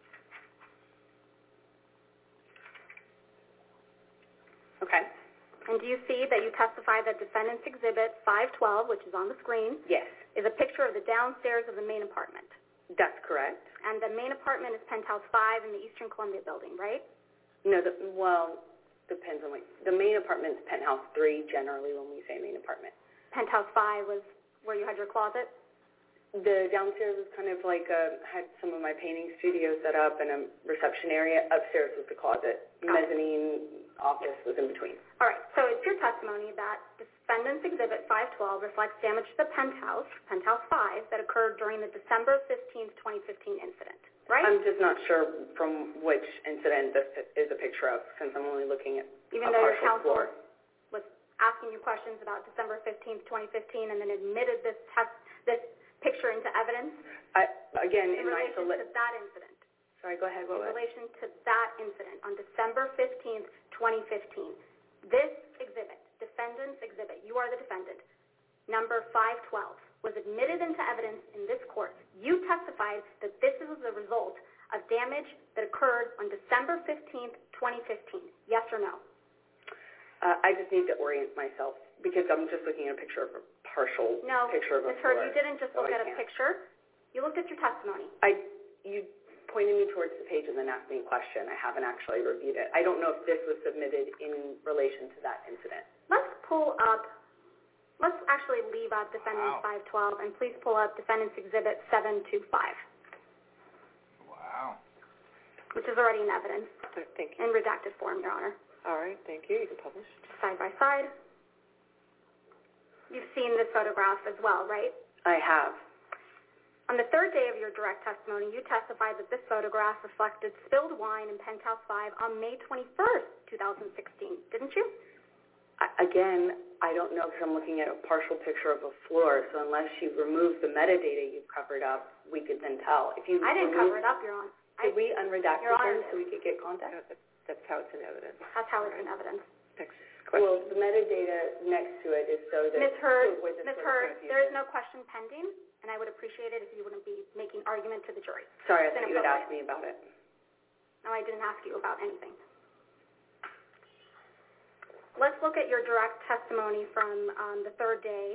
Okay. And do you see that you testify that Defendant's Exhibit 512, which is on the screen, Yes. is a picture of the downstairs of the main apartment? That's correct. And the main apartment is Penthouse 5 in the Eastern Columbia building, right? No, depends on the main apartment's Penthouse 3 generally when we say main apartment. Penthouse 5 was where you had your closet? The downstairs was kind of like had some of my painting studio set up and a reception area. Upstairs was the closet. Mezzanine office was in between. All right. So it's your testimony that Defendant's Exhibit 512 reflects damage to the Penthouse 5, that occurred during the December 15th, 2015 incident, right? I'm just not sure from which incident this is a picture of, since I'm only looking at Even a though your partial counsel floor. was asking you questions about December 15th, 2015, and then admitted this picture into evidence? In relation to that incident. Sorry, go ahead. In relation to that incident on December 15th, 2015, this exhibit, Defendant's Exhibit, you are the defendant, number 512, was admitted into evidence in this court. You testified that this is the result of damage that occurred on December 15th, 2015. Yes or no? I just need to orient myself because I'm just looking at a picture of a partial picture of a Ms. floor. Hurd, you didn't just look at a picture. You looked at your testimony. You pointed me towards the page and then asked me a question. I haven't actually reviewed it. I don't know if this was submitted in relation to that incident. Let's actually leave out Defendant's 512 and please pull up Defendant's Exhibit 725. Wow. Which is already in evidence. Thank you. In redacted form, Your Honor. All right, thank you. You can publish. Side by side. You've seen this photograph as well, right? I have. On the third day of your direct testimony, you testified that this photograph reflected spilled wine in Penthouse 5 on May 21st, 2016, didn't you? Again, I don't know because I'm looking at a partial picture of a floor, so unless you remove the metadata you've covered up, we could then tell. If you I didn't cover it up, Your Honor. Could we unredact it then so we could get context? That's how it's in evidence. That's how it's in evidence. Next question. Well, the metadata next to it is so that... Ms. Hurd, there is no question pending, and I would appreciate it if you wouldn't be making argument to the jury. Sorry, I thought you had asked me about it. No, I didn't ask you about anything. Let's look at your direct testimony from the third day.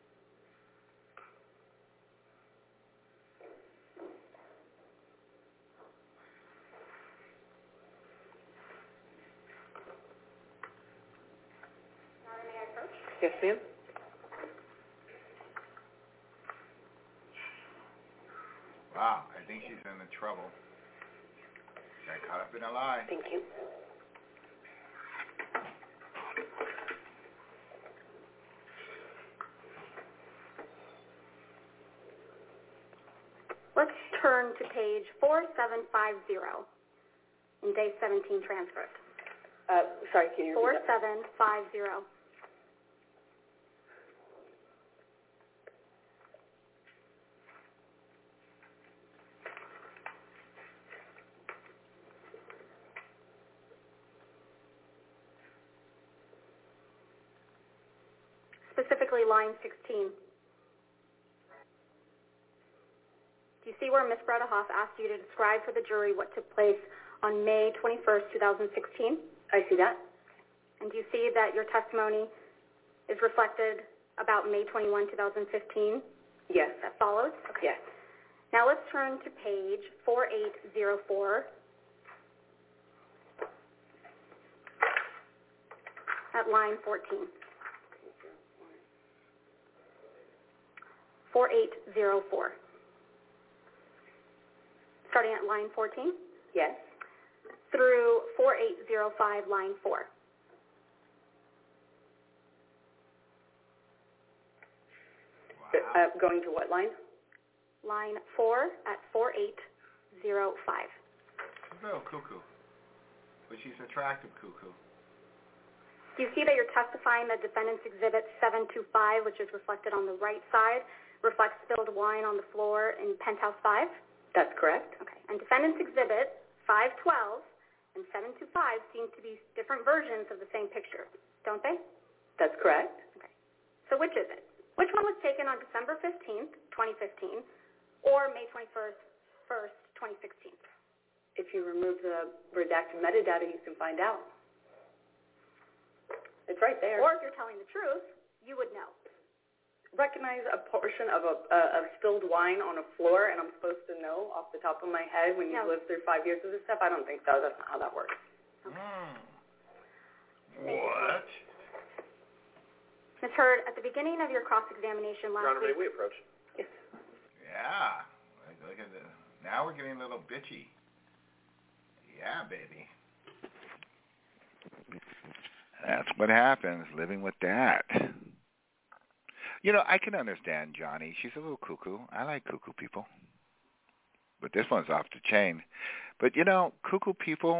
Yes, ma'am. Wow, I think she's in trouble. Got caught up in a lie. Thank you. Let's turn to page 4750 in day 17 transcript. Sorry, can you repeat that? 4750. Specifically line 16. Do you see where Ms. Bredehoff asked you to describe for the jury what took place on May 21st, 2016? I see that. And do you see that your testimony is reflected about May 21, 2015? Yes. That follows? Okay. Yes. Now let's turn to page 4804 at line 14. 4804. Starting at line 14? Yes. Through 4805, line 4. Wow. Going to what line? Line 4 at 4805. She's a little cuckoo, but she's attractive cuckoo. Do you see that you're testifying that Defendant's Exhibit 725, which is reflected on the right side, reflects spilled wine on the floor in Penthouse 5? That's correct. Okay. And Defendant's Exhibit 512 and 725 seem to be different versions of the same picture, don't they? That's correct. Okay. So which is it? Which one was taken on December 15th, 2015, or May 21st, 2016? If you remove the redacted metadata, you can find out. It's right there. Or if you're telling the truth, you would know. Recognize a portion of a spilled wine on a floor, and I'm supposed to know off the top of my head when you've lived through 5 years of this stuff? I don't think so. That's not how that works. Okay. What? Ms. Hurd, at the beginning of your cross-examination last Your Honor, may week... we approach? Yes. Yeah. Look at this. Now we're getting a little bitchy. Yeah, baby. That's what happens living with that. You know, I can understand Johnny. She's a little cuckoo. I like cuckoo people. But this one's off the chain. But, you know, cuckoo people,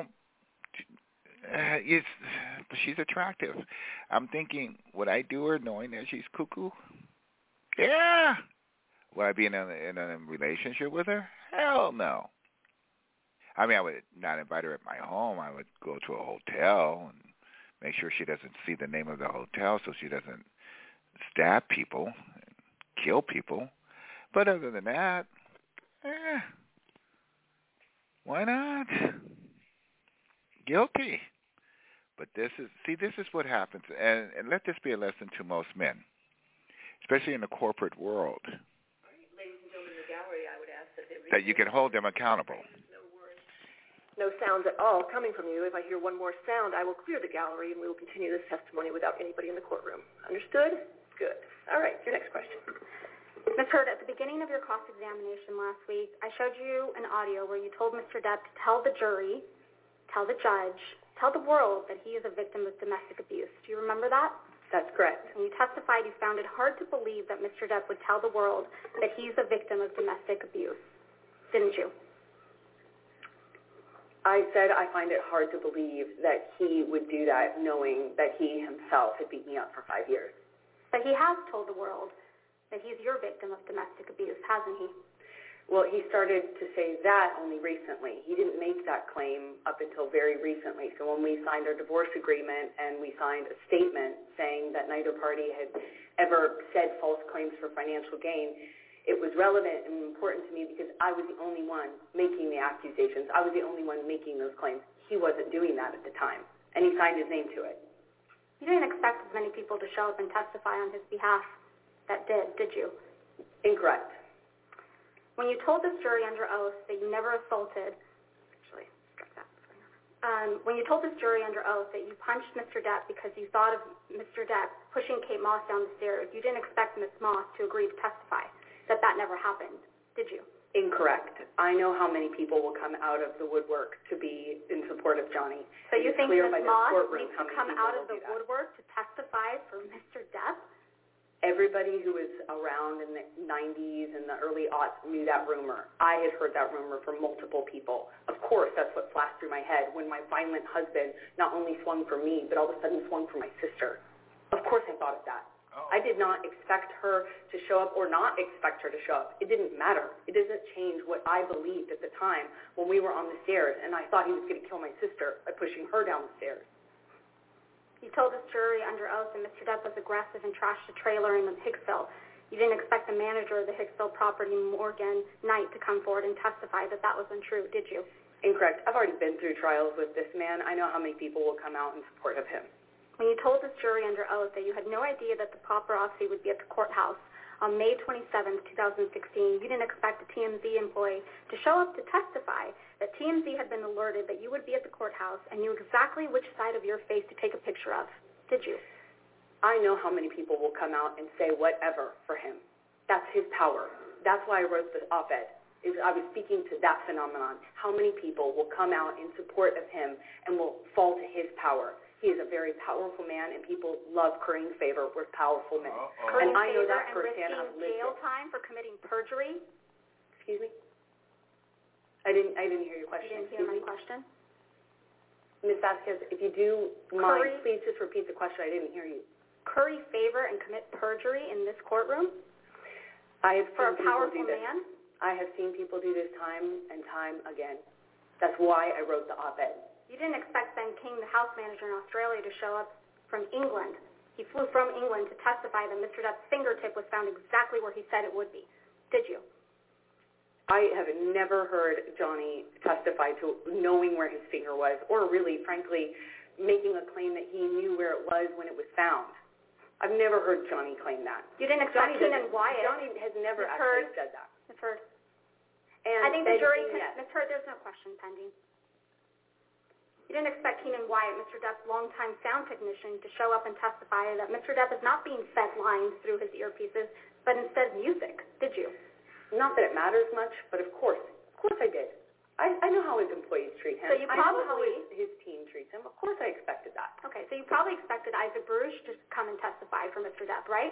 she's attractive. I'm thinking, would I do her knowing that she's cuckoo? Yeah. Would I be in a relationship with her? Hell no. I mean, I would not invite her at my home. I would go to a hotel and make sure she doesn't see the name of the hotel so she doesn't stab people and kill people. But other than that, why not? Guilty. But this is what happens. And let this be a lesson to most men, especially in the corporate world. Ladies and gentlemen in the gallery, I would ask that you can hold them accountable. No sounds at all coming from you. If I hear one more sound, I will clear the gallery and we will continue this testimony without anybody in the courtroom. Understood? Good. All right, your next question. Ms. Hurd, at the beginning of your cross-examination last week, I showed you an audio where you told Mr. Depp to tell the jury, tell the judge, tell the world that he is a victim of domestic abuse. Do you remember that? That's correct. And you testified you found it hard to believe that Mr. Depp would tell the world that he's a victim of domestic abuse, didn't you? I said I find it hard to believe that he would do that knowing that he himself had beat me up for 5 years. But he has told the world that he's your victim of domestic abuse, hasn't he? Well, he started to say that only recently. He didn't make that claim up until very recently. So when we signed our divorce agreement and we signed a statement saying that neither party had ever said false claims for financial gain, it was relevant and important to me because I was the only one making the accusations. I was the only one making those claims. He wasn't doing that at the time, and he signed his name to it. You didn't expect as many people to show up and testify on his behalf that did you? Incorrect. When you told this jury under oath that you never assaulted, when you told this jury under oath that you punched Mr. Depp because you thought of Mr. Depp pushing Kate Moss down the stairs, you didn't expect Ms. Moss to agree to testify. That never happened, did you? Incorrect. I know how many people will come out of the woodwork to be in support of Johnny. So you think Ms. Moss needs to come out of the woodwork to testify for Mr. Depp? Everybody who was around in the 90s and the early aughts knew that rumor. I had heard that rumor from multiple people. Of course, that's what flashed through my head when my violent husband not only swung for me, but all of a sudden swung for my sister. Of course I thought of that. I did not expect her to show up or not expect her to show up. It didn't matter. It doesn't change what I believed at the time when we were on the stairs and I thought he was going to kill my sister by pushing her down the stairs. You told this jury under oath that Mr. Depp was aggressive and trashed a trailer in Hicksville. You didn't expect the manager of the Hicksville property, Morgan Knight, to come forward and testify that was untrue, did you? Incorrect. I've already been through trials with this man. I know how many people will come out in support of him. When you told this jury under oath that you had no idea that the paparazzi would be at the courthouse on May 27, 2016, you didn't expect a TMZ employee to show up to testify that TMZ had been alerted that you would be at the courthouse and knew exactly which side of your face to take a picture of, did you? I know how many people will come out and say whatever for him. That's his power. That's why I wrote this op-ed. I was speaking to that phenomenon. How many people will come out in support of him and will fall to his power? He is a very powerful man, and people love currying favor with powerful men. Currying and I know favor that firsthand. And risking jail time for committing perjury? Excuse me? I didn't hear your question. You didn't hear my question? Ms. Vasquez, if you do mind, please just repeat the question. I didn't hear you. Curry favor and commit perjury in this courtroom? I have for a seen powerful people do this. Man? I have seen people do this time and time again. That's why I wrote the op-ed. You didn't expect Ben King, the house manager in Australia, to show up from England. He flew from England to testify that Mr. Depp's fingertip was found exactly where he said it would be. Did you? I have never heard Johnny testify to knowing where his finger was or really, frankly, making a claim that he knew where it was when it was found. I've never heard Johnny claim that. You didn't expect Keenan Wyatt. Johnny has never actually said that. Ms. Heard. And I think the jury can, Ms. Heard, there's no question pending. You didn't expect Keenan Wyatt, Mr. Depp's longtime sound technician, to show up and testify that Mr. Depp is not being fed lines through his earpieces, but instead music, did you? Not that it matters much, but of course I did. I know how his employees treat him. So you probably, I know how his team treats him. Of course I expected that. Okay, so you probably expected Isaac Baruch to come and testify for Mr. Depp, right?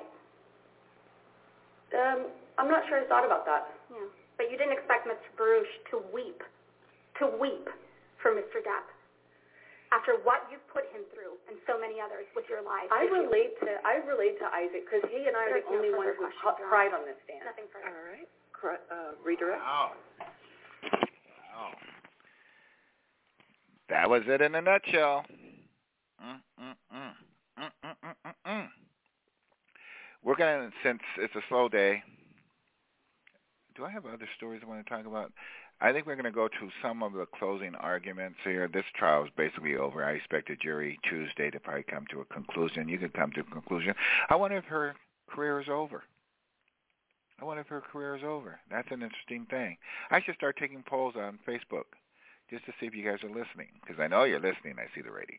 I'm not sure I thought about that. Yeah, but you didn't expect Mr. Baruch to weep for Mr. Depp after what you've put him through and so many others with your lies. I relate to Isaac because he and I are the only ones who cried on this stand. Nothing further. All right. Redirect. Wow. That was it in a nutshell. We're going to, since it's a slow day, do I have other stories I want to talk about? I think we're going to go to some of the closing arguments here. This trial is basically over. I expect a jury Tuesday to probably come to a conclusion. You could come to a conclusion. I wonder if her career is over. That's an interesting thing. I should start taking polls on Facebook just to see if you guys are listening, because I know you're listening. I see the ratings.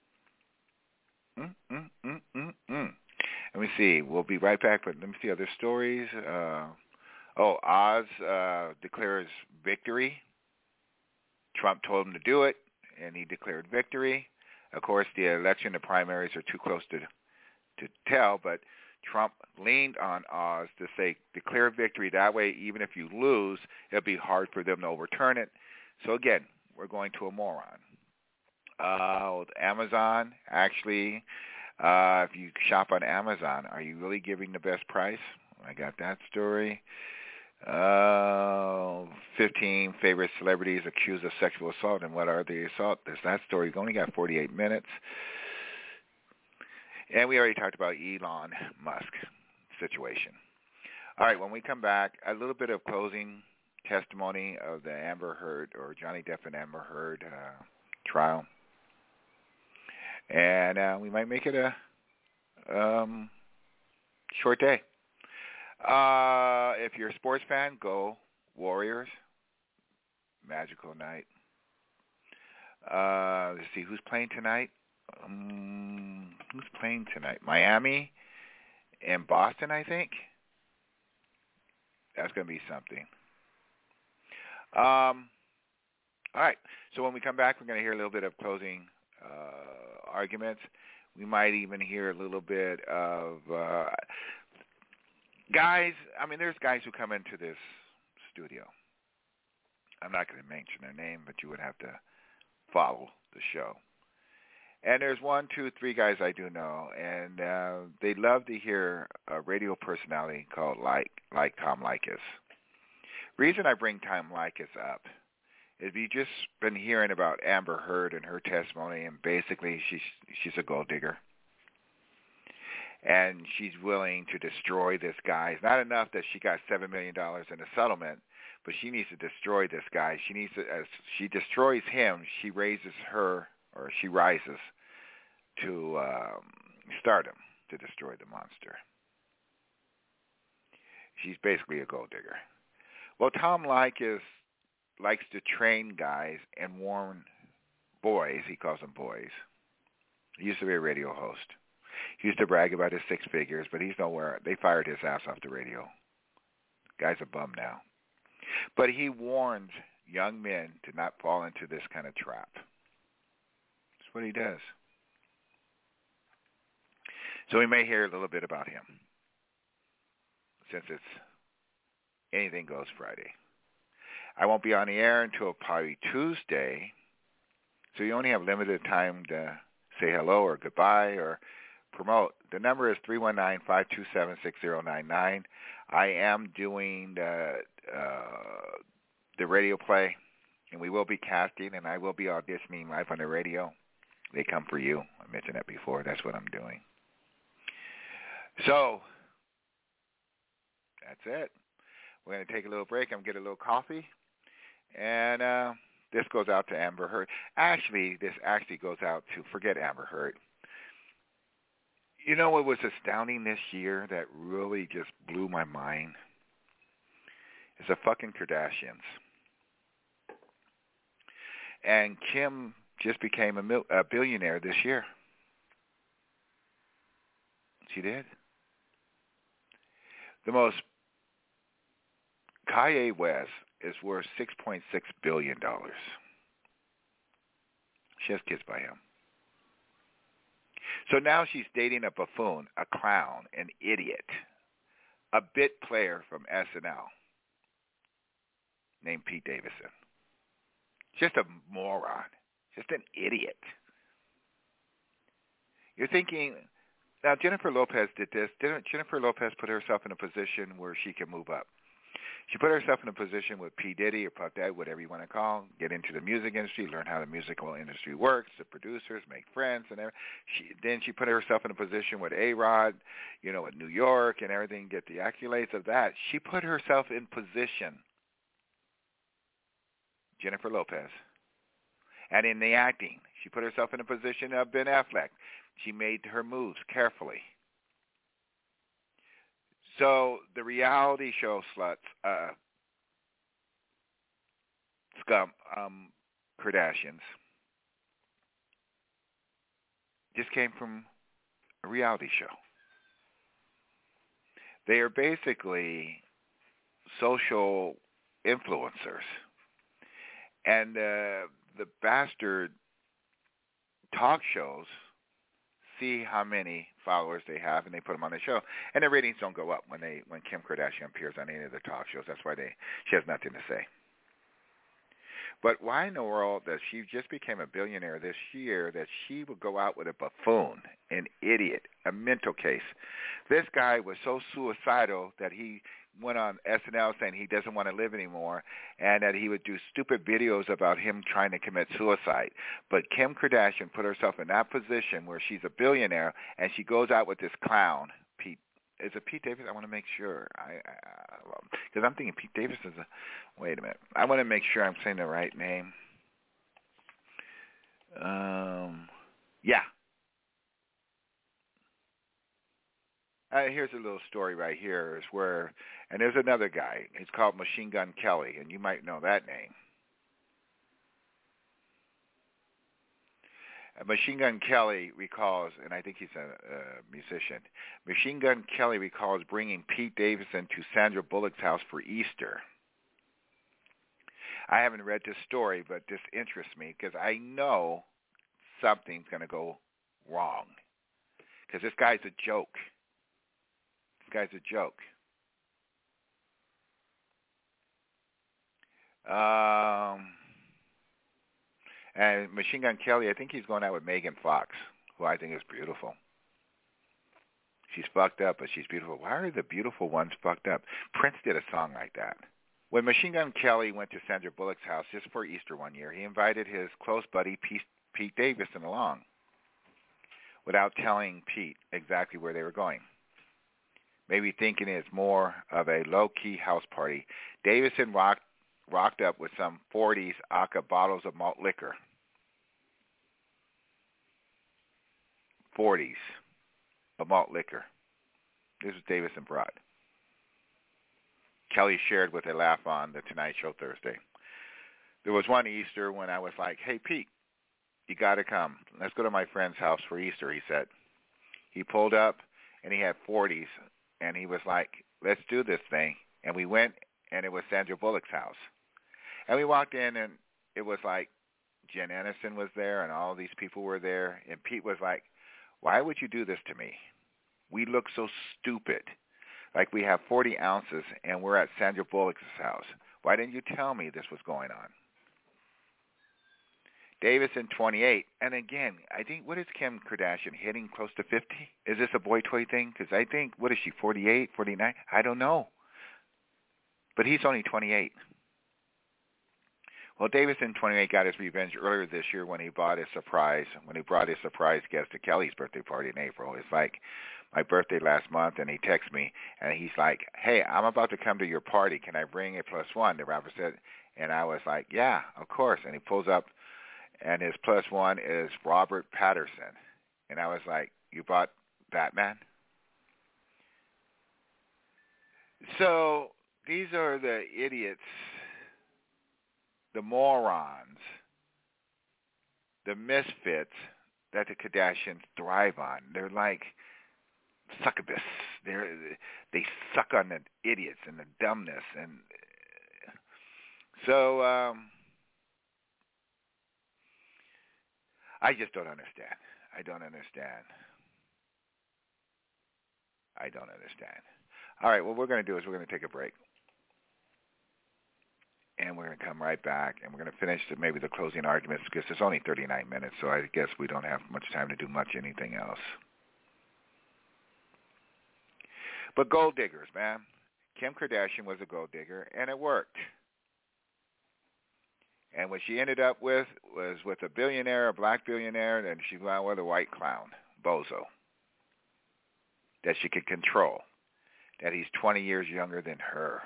Let me see. We'll be right back, but let me see other stories. Oz declares victory. Trump told him to do it, and he declared victory. Of course, the election, the primaries are too close to tell, but Trump leaned on Oz to say declare victory. That way, even if you lose, it'll be hard for them to overturn it. So again, we're going to a moron. With Amazon, actually, if you shop on Amazon, are you really giving the best price? I got that story. 15 favorite celebrities accused of sexual assault, and what are the assault? There's that story. You've only got 48 minutes. And we already talked about Elon Musk situation. All right, when we come back, a little bit of closing testimony of the Amber Heard, or Johnny Depp and Amber Heard trial. And we might make it a short day. If you're a sports fan, go Warriors. Magical night. Let's see, who's playing tonight? Who's playing tonight? Miami and Boston, I think. That's going to be something. All right. So when we come back, we're going to hear a little bit of closing arguments. We might even hear a little bit of guys. I mean, there's guys who come into this studio. I'm not going to mention their name, but you would have to follow the show. And there's 1, 2, 3 guys I do know, and they love to hear a radio personality called like Tom Leykis. Reason I bring Tom Leykis up is we've just been hearing about Amber Heard and her testimony, and basically she's a gold digger. And she's willing to destroy this guy. It's not enough that she got $7 million in a settlement, but she needs to destroy this guy. She needs to, as she destroys him, she raises her, or she rises to stardom to destroy the monster. She's basically a gold digger. Well, Tom Leykis likes to train guys and warn boys. He calls them boys. He used to be a radio host. He used to brag about his 6 figures, but he's nowhere. They fired his ass off the radio. Guy's a bum now. But he warns young men to not fall into this kind of trap. That's what he does. So we may hear a little bit about him, since it's Anything Goes Friday. I won't be on the air until probably Tuesday, so you only have limited time to say hello or goodbye or promote. The number is 319-527-6099. I am doing the radio play, and we will be casting, and I will be auditioning live on the radio. They come for you. I mentioned that before. That's what I'm doing. So that's it. We're going to take a little break. I'm going to get a little coffee. And this goes out to Amber Heard. Actually, this actually goes out to, forget Amber Heard. You know what was astounding this year that really just blew my mind? Is the fucking Kardashians. And Kim just became a billionaire this year. She did. The most, Kanye West is worth $6.6 billion. She has kids by him. So now she's dating a buffoon, a clown, an idiot, a bit player from SNL named Pete Davidson. Just a moron. Just an idiot. You're thinking, now Jennifer Lopez did this. Didn't Jennifer Lopez put herself in a position where she can move up? She put herself in a position with P. Diddy or Puff Daddy, whatever you want to call him, get into the music industry, learn how the musical industry works, the producers, make friends, and everything. Then she put herself in a position with A-Rod, with New York and everything, get the accolades of that. She put herself in position, Jennifer Lopez. And in the acting, she put herself in a position of Ben Affleck. She made her moves carefully. So the reality show sluts, Kardashians, just came from a reality show. They are basically social influencers. And the bastard talk shows see how many followers they have, and they put them on the show. And the ratings don't go up when Kim Kardashian appears on any of the talk shows. That's why she has nothing to say. But why in the world that she just became a billionaire this year that she would go out with a buffoon, an idiot, a mental case? This guy was so suicidal that he went on SNL saying he doesn't want to live anymore and that he would do stupid videos about him trying to commit suicide. But Kim Kardashian put herself in that position where she's a billionaire and she goes out with this clown, Pete. Is it Pete Davidson? I want to make sure. Because I'm thinking Pete Davidson is wait a minute. I want to make sure I'm saying the right name. Yeah. Here's a little story right here. Is where, and there's another guy. He's called Machine Gun Kelly, and you might know that name. Machine Gun Kelly recalls, and I think he's a musician, Machine Gun Kelly recalls bringing Pete Davidson to Sandra Bullock's house for Easter. I haven't read this story, but this interests me because I know something's going to go wrong because this guy's a joke. This guy's a joke. And Machine Gun Kelly, I think he's going out with Megan Fox, who I think is beautiful. She's fucked up, but she's beautiful. Why are the beautiful ones fucked up? Prince did a song like that. When Machine Gun Kelly went to Sandra Bullock's house just for Easter one year, he invited his close buddy Pete Davidson along without telling Pete exactly where they were going. Maybe thinking it's more of a low-key house party. Davidson rocked up with some 40s Aka bottles of malt liquor. 40s of malt liquor. This was Davidson brought. Kelly shared with a laugh on The Tonight Show Thursday. There was one Easter when I was like, hey, Pete, you got to come. Let's go to my friend's house for Easter, he said. He pulled up, and he had 40s, and he was like, let's do this thing. And we went, and it was Sandra Bullock's house. And we walked in, and it was like Jen Aniston was there, and all these people were there. And Pete was like, why would you do this to me? We look so stupid. Like we have 40 ounces, and we're at Sandra Bullock's house. Why didn't you tell me this was going on? Davidson, 28. And again, I think, what is Kim Kardashian, hitting close to 50? Is this a boy toy thing? Because I think, what is she, 48, 49? I don't know. But he's only 28. Well, Davidson, 28, got his revenge earlier this year when he brought his surprise guest to Kelly's birthday party in April. It's like my birthday last month, and he texts me, and he's like, hey, I'm about to come to your party. Can I bring a +1? The rapper said, and I was like, yeah, of course. And he pulls up, and his +1 is Robert Pattinson. And I was like, you brought Batman? So these are the idiots, the morons, the misfits that the Kardashians thrive on. They're like succubus. They suck on the idiots and the dumbness. And so I just don't understand. I don't understand. All right, what we're going to do is we're going to take a break. And we're going to come right back, and we're going to finish maybe the closing arguments because it's only 39 minutes, so I guess we don't have much time to do much anything else. But gold diggers, man. Kim Kardashian was a gold digger, and it worked. And what she ended up with was with a billionaire, a black billionaire, and she went with a white clown, bozo, that she could control, that he's 20 years younger than her.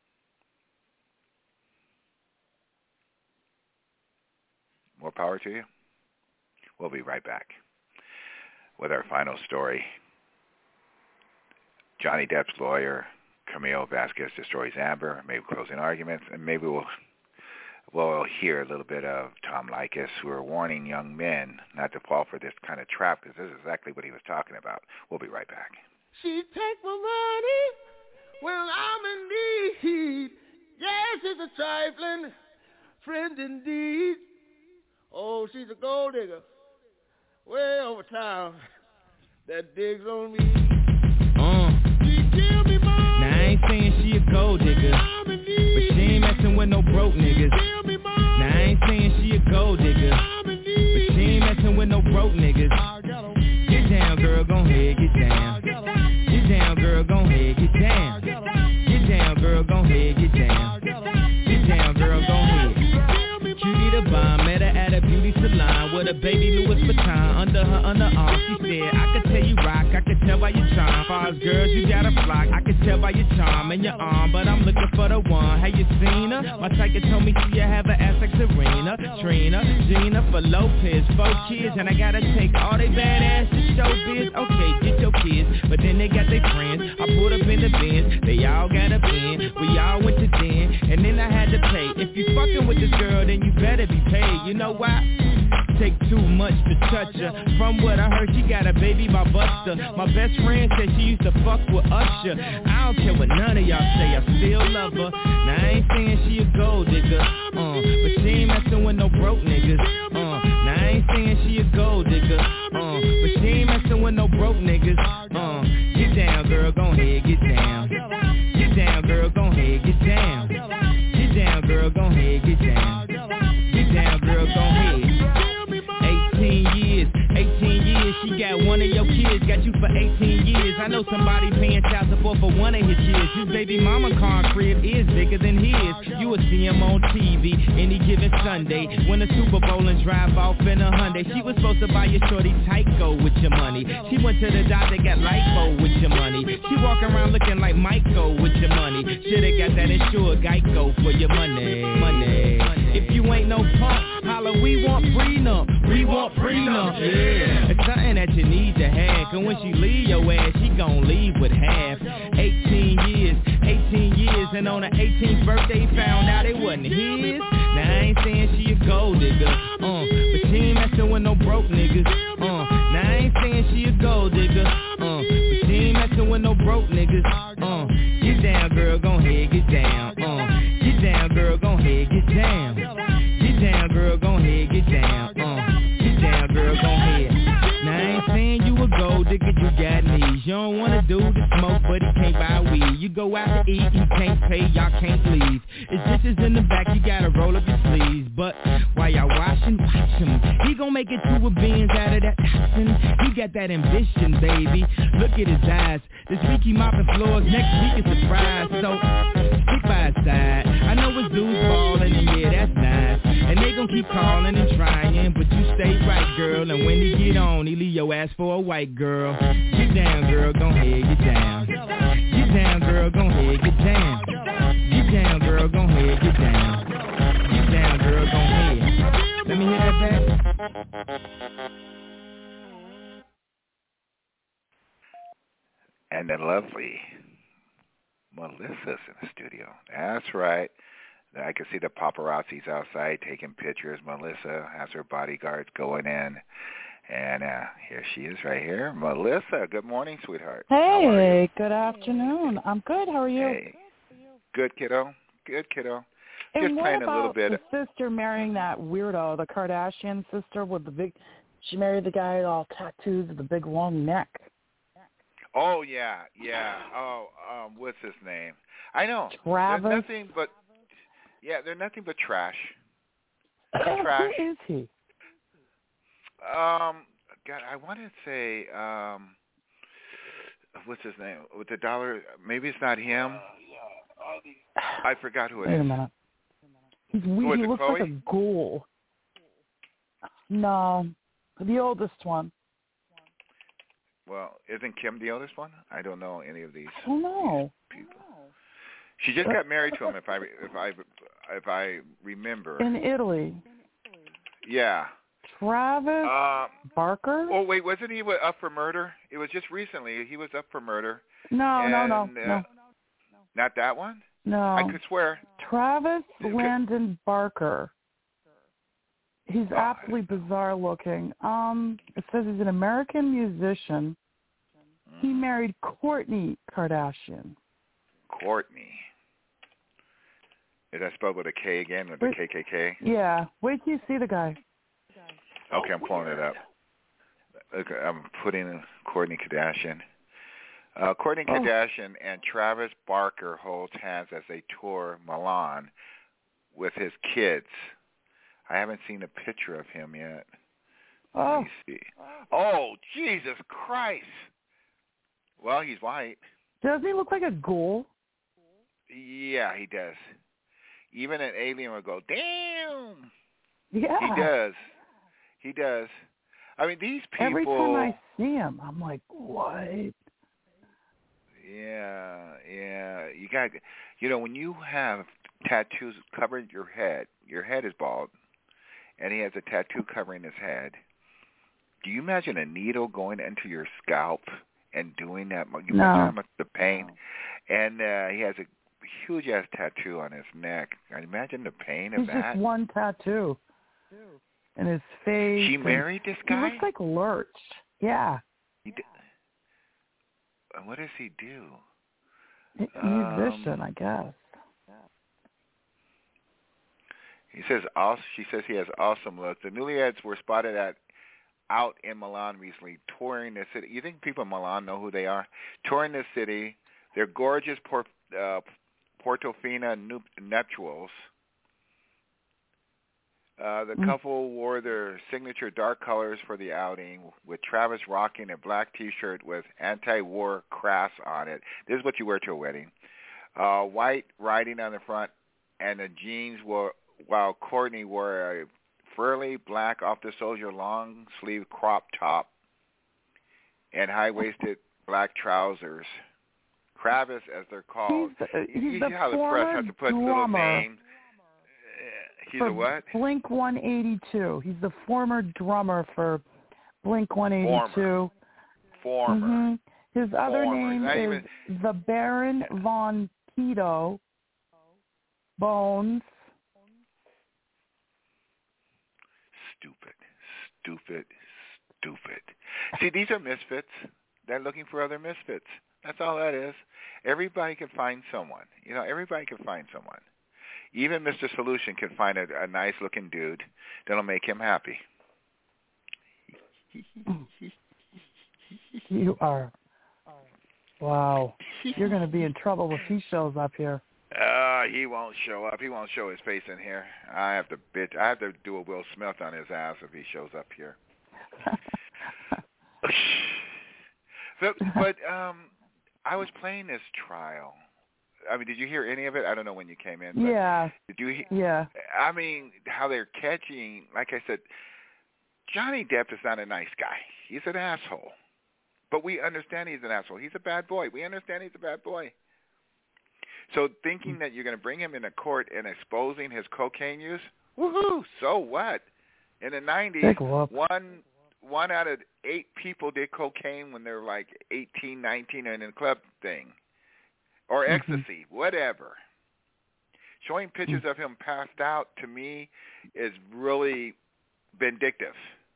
More power to you. We'll be right back with our final story. Johnny Depp's lawyer, Camille Vasquez, destroys Amber, maybe closing arguments, and maybe we'll hear a little bit of Tom Leykis, who are warning young men not to fall for this kind of trap, because this is exactly what he was talking about. We'll be right back. She take my money when I'm in need. Yes, it's a trifling friend indeed. Oh, she's a gold digger, way over town. that digs on me. She kill me, mom. Now I ain't saying she a gold digger, but she ain't messing with no broke niggas. Now I ain't saying she a gold digger, but she ain't messing with no broke niggas. Get down, girl, gon' ahead, get down. Get down, girl, gon' ahead, get down. Get down, girl, gon' ahead, get down. Get down, girl, gon' ahead. Cutie the bomb, met her at a beauty salon with a baby Louis Vuitton under her underarm. She said, I could tell you rock, I could tell by your charm. Far as girls, you got a flock, I could tell by your charm and your arm, but I'm looking for the one. Have you seen her? My psychic told me she have an ass like Serena, Trina, Gina for Lopez, 4 kids, and I gotta take all they badass to showbiz. Okay, get your kids, but then they got their friends. I pulled up in the Benz, they all got a pen. We all went to den, and then I had to pay. If you fucking with this girl, then you better be paid. You know why? Take too much to touch her. From what I heard, she got a baby by Buster. My best friend said she used to fuck with Usher. I don't care what none of y'all say, I still love her. Now I ain't saying she a gold digger, but she ain't messing with no broke niggas. Now I ain't saying she a gold digger, but she ain't messing with no broke niggas. Get down, girl, gon' ahead, get down. Get down, girl, gon' ahead, get down. Get down, girl, gon' ahead, get down. Get down, girl, gon' ahead. 18 years, she got one of your kids, got you for 18 years. I know somebody paying child support for one of his kids. His baby mama car crib is bigger than his. You will see him on TV any given Sunday. Win a Super Bowl and drive off in a Hyundai. She was supposed to buy your shorty Tyco with your money. She went to the doctor, got lipo with your money. She walk around looking like Michael with your money. Shoulda got that insured Geico for your money. If you ain't no punk, holla, we want prenup. We want prenup, yeah. It's something that you need to have, cause when she leave your ass, she gon' leave with half. 18 years, and on her 18th birthday, found out it wasn't his. Now I ain't saying she a gold digger, but she ain't messing with no broke niggas. Now I ain't saying she a gold digger, but she ain't messing with no broke niggas. Get down, girl, gon' ahead, get down. Get down, girl, gon' ahead, get down. Get down, girl, gon' ahead, get down. Get down, girl, gon' ahead. Now I ain't saying you a gold digger, you got knees. You don't wanna do the smoke, but he can't buy weed. You go out to eat, he can't pay, y'all can't leave. His dishes in the back, you gotta roll up your sleeves. But while y'all washing, watch him. He gon' make it 2 beans out of that Dachshund. He got that ambition, baby. Look at his eyes. This week he mopping floors, next week is surprise. So stick by his side. I know his dudes ballin', and yeah, that's nice. And they gon' keep calling and trying, but you stay right, girl. And when he get on, he leave your ass for a white girl. Get down, girl, gon' ahead, get down. Get down, girl, gon' ahead, get down. Get down, girl, gon' ahead, get down. Get down, girl, gon' ahead. Let me hear that back. And the lovely Melissa's in the studio. That's right. I can see the paparazzis outside taking pictures. Melissa has her bodyguards going in. And here she is right here. Melissa, good morning, sweetheart. Hey, good afternoon. I'm good. How are you? Hey. Good, kiddo. Good, kiddo. And just what playing about a little bit. The sister marrying that weirdo, the Kardashian sister with the big, she married the guy all tattoos with the big long neck. Oh, yeah. Oh, what's his name? I know. Travis. They're nothing but, they're nothing but trash. Trash. Who is he? God, I want to say, what's his name? With the dollar, maybe it's not him. I forgot who it is. Wait a minute. He's weird. He looks Chloe? like a ghoul. No, the oldest one. Well, isn't Kim the oldest one? I don't know any of these. I don't know. People. She just got married to him, if I remember. In Italy. Yeah. Travis Barker? Oh, wait, wasn't he up for murder? It was just recently. He was up for murder. No. Not that one? No. I could swear. Travis Landon Barker. He's absolutely bizarre looking. It says he's an American musician. He married Kourtney Kardashian. Kourtney. Is that spelled with a K again, with the KKK? Yeah. Wait till you see the guy. Okay, I'm pulling it up. Look, I'm putting Kourtney Kardashian. Kourtney Kardashian and Travis Barker holds hands as they tour Milan with his kids. I haven't seen a picture of him yet. Let me see. Oh, Jesus Christ. Well, he's white. Doesn't he look like a ghoul? Yeah, he does. Even an alien would go, damn. Yeah. He does. He does. I mean, these people... Every time I see him, I'm like, what? Yeah. You got, when you have tattoos covering your head is bald, and he has a tattoo covering his head. Do you imagine a needle going into your scalp and doing that? You imagine how much the pain? And he has a huge-ass tattoo on his neck. I imagine the pain of that. He's just one tattoo. And his face. She married this guy? He looks like Lurch. Yeah. What does he do? Musician, I guess. She says he has awesome looks. The newlyweds were spotted out in Milan recently, touring the city. You think people in Milan know who they are? Touring the city. They're gorgeous Portofino nuptials. The couple wore their signature dark colors for the outing, with Travis rocking a black T-shirt with anti-war crass on it. This is what you wear to a wedding. White writing on the front, and the jeans while Kourtney wore a frilly black off-the-shoulder long-sleeve crop top and high-waisted black trousers. Travis, as they're called. He's you see how the press has to put little names. He's a what? Blink 182. He's the former drummer for Blink 182. Former. Mm-hmm. His other name is the Baron von Tito Bones. Stupid. See, these are misfits. They're looking for other misfits. That's all that is. Everybody can find someone. Everybody can find someone. Even Mr. Solution can find a nice-looking dude that'll make him happy. You are. Wow. You're going to be in trouble if he shows up here. He won't show up. He won't show his face in here. I have to do a Will Smith on his ass if he shows up here. But I was playing this trial. I mean, did you hear any of it? I don't know when you came in. Yeah. Did you hear? Yeah. I mean, how they're catching, like I said, Johnny Depp is not a nice guy. He's an asshole. But we understand he's an asshole. He's a bad boy. We understand he's a bad boy. So thinking that you're going to bring him into court and exposing his cocaine use, woohoo, so what? In the 90s, one out of 8 people did cocaine when they were like 18, 19 and in a club thing. Or ecstasy, whatever. Showing pictures of him passed out, to me, is really vindictive.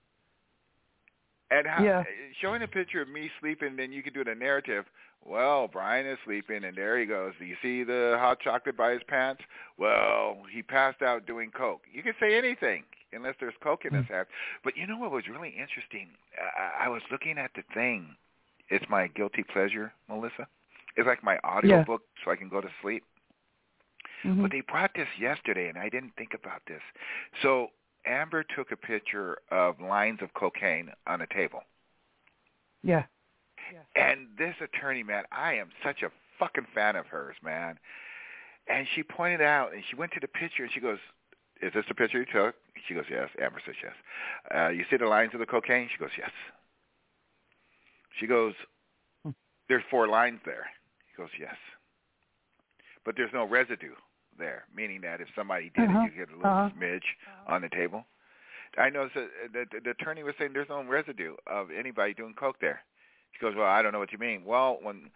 And showing a picture of me sleeping, then you can do the narrative, well, Brian is sleeping, and there he goes. Do you see the hot chocolate by his pants? Well, he passed out doing coke. You can say anything, unless there's coke in his head. But you know what was really interesting? I was looking at the thing. It's my guilty pleasure, Melissa. It's like my audio book, so I can go to sleep. But they brought this yesterday, and I didn't think about this. So Amber took a picture of lines of cocaine on a table. Yeah. And this attorney, man, I am such a fucking fan of hers, man. And she pointed out, and she went to the picture, and she goes, is this the picture you took? She goes, yes. Amber says, yes. You see the lines of the cocaine? She goes, yes. She goes, there's 4 lines there. He goes, yes. But there's no residue there, meaning that if somebody did it, you get a little smidge on the table. I know the attorney was saying there's no residue of anybody doing coke there. She goes, well, I don't know what you mean. Well,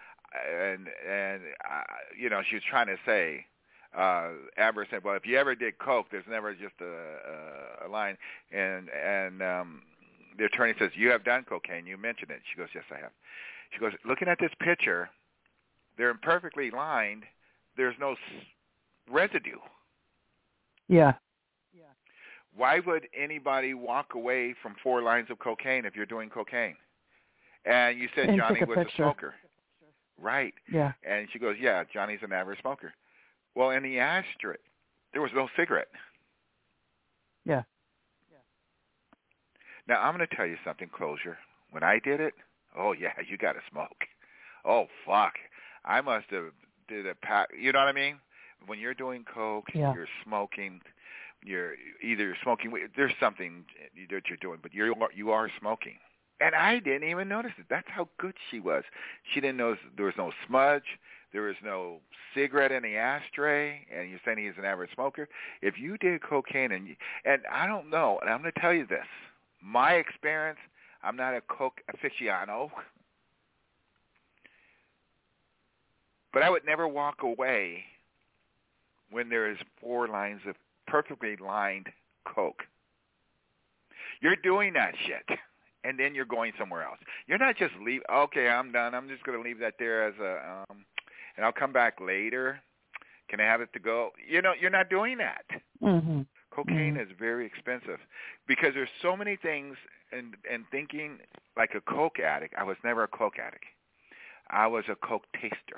she was trying to say, Amber said, well, if you ever did coke, there's never just a line. And the attorney says, you have done cocaine. You mentioned it. She goes, yes, I have. She goes, looking at this picture, they're perfectly lined. There's no residue. Yeah. Why would anybody walk away from 4 lines of cocaine if you're doing cocaine? And you said and Johnny took was a smoker. Right. Yeah. And she goes, yeah, Johnny's an average smoker. Well, in the ashtray, there was no cigarette. Yeah. Now, I'm going to tell you something, Closure. When I did it, oh, yeah, you got to smoke. Oh, fuck. I must have did a pack. You know what I mean? When you're doing coke, you're smoking. You're either smoking. There's something that you're doing, but you are smoking. And I didn't even notice it. That's how good she was. She didn't know there was no smudge. There was no cigarette in the ashtray, and you're saying he's an average smoker. If you did cocaine, and I don't know, and I'm going to tell you this. My experience, I'm not a coke aficionado, but I would never walk away when there is 4 lines of perfectly lined coke. You're doing that shit. And then you're going somewhere else. You're not just leave. Okay, I'm done. I'm just going to leave that there as a, and I'll come back later. Can I have it to go? You know, you're not doing that. Mm-hmm. Cocaine is very expensive because there's so many things. And thinking like a coke addict, I was never a coke addict. I was a coke taster.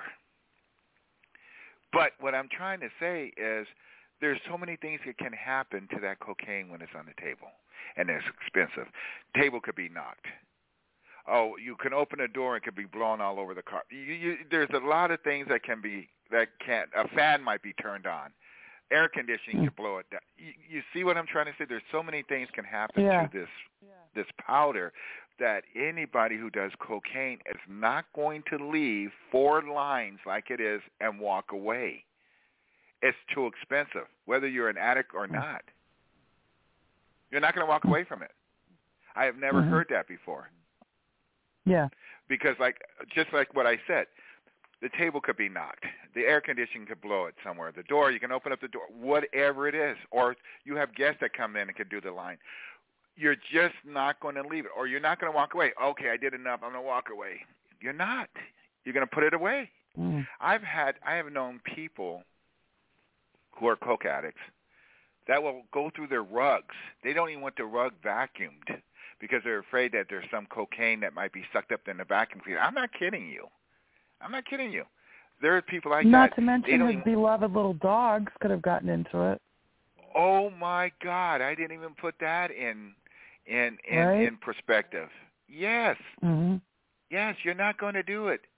But what I'm trying to say is there's so many things that can happen to that cocaine when it's on the table. And it's expensive. Table could be knocked. Oh, you can open a door and it could be blown all over the car. There's a lot of things that can't. A fan might be turned on. Air conditioning could blow it down. You see what I'm trying to say? There's so many things can happen to this powder that anybody who does cocaine is not going to leave 4 lines like it is and walk away. It's too expensive, whether you're an addict or not. You're not going to walk away from it. I have never heard that before. Yeah. Because just like what I said, the table could be knocked. The air conditioning could blow it somewhere. The door, you can open up the door, whatever it is. Or you have guests that come in and can do the line. You're just not going to leave it. Or you're not going to walk away. Okay, I did enough. I'm going to walk away. You're not. You're going to put it away. I have known people who are coke addicts that will go through their rugs. They don't even want the rug vacuumed because they're afraid that there's some cocaine that might be sucked up in the vacuum cleaner. I'm not kidding you. There are people like that. Not to mention his beloved little dogs could have gotten into it. Oh my God! I didn't even put that in perspective. Yes. Mm-hmm. Yes, you're not going to do it.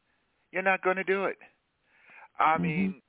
I mean,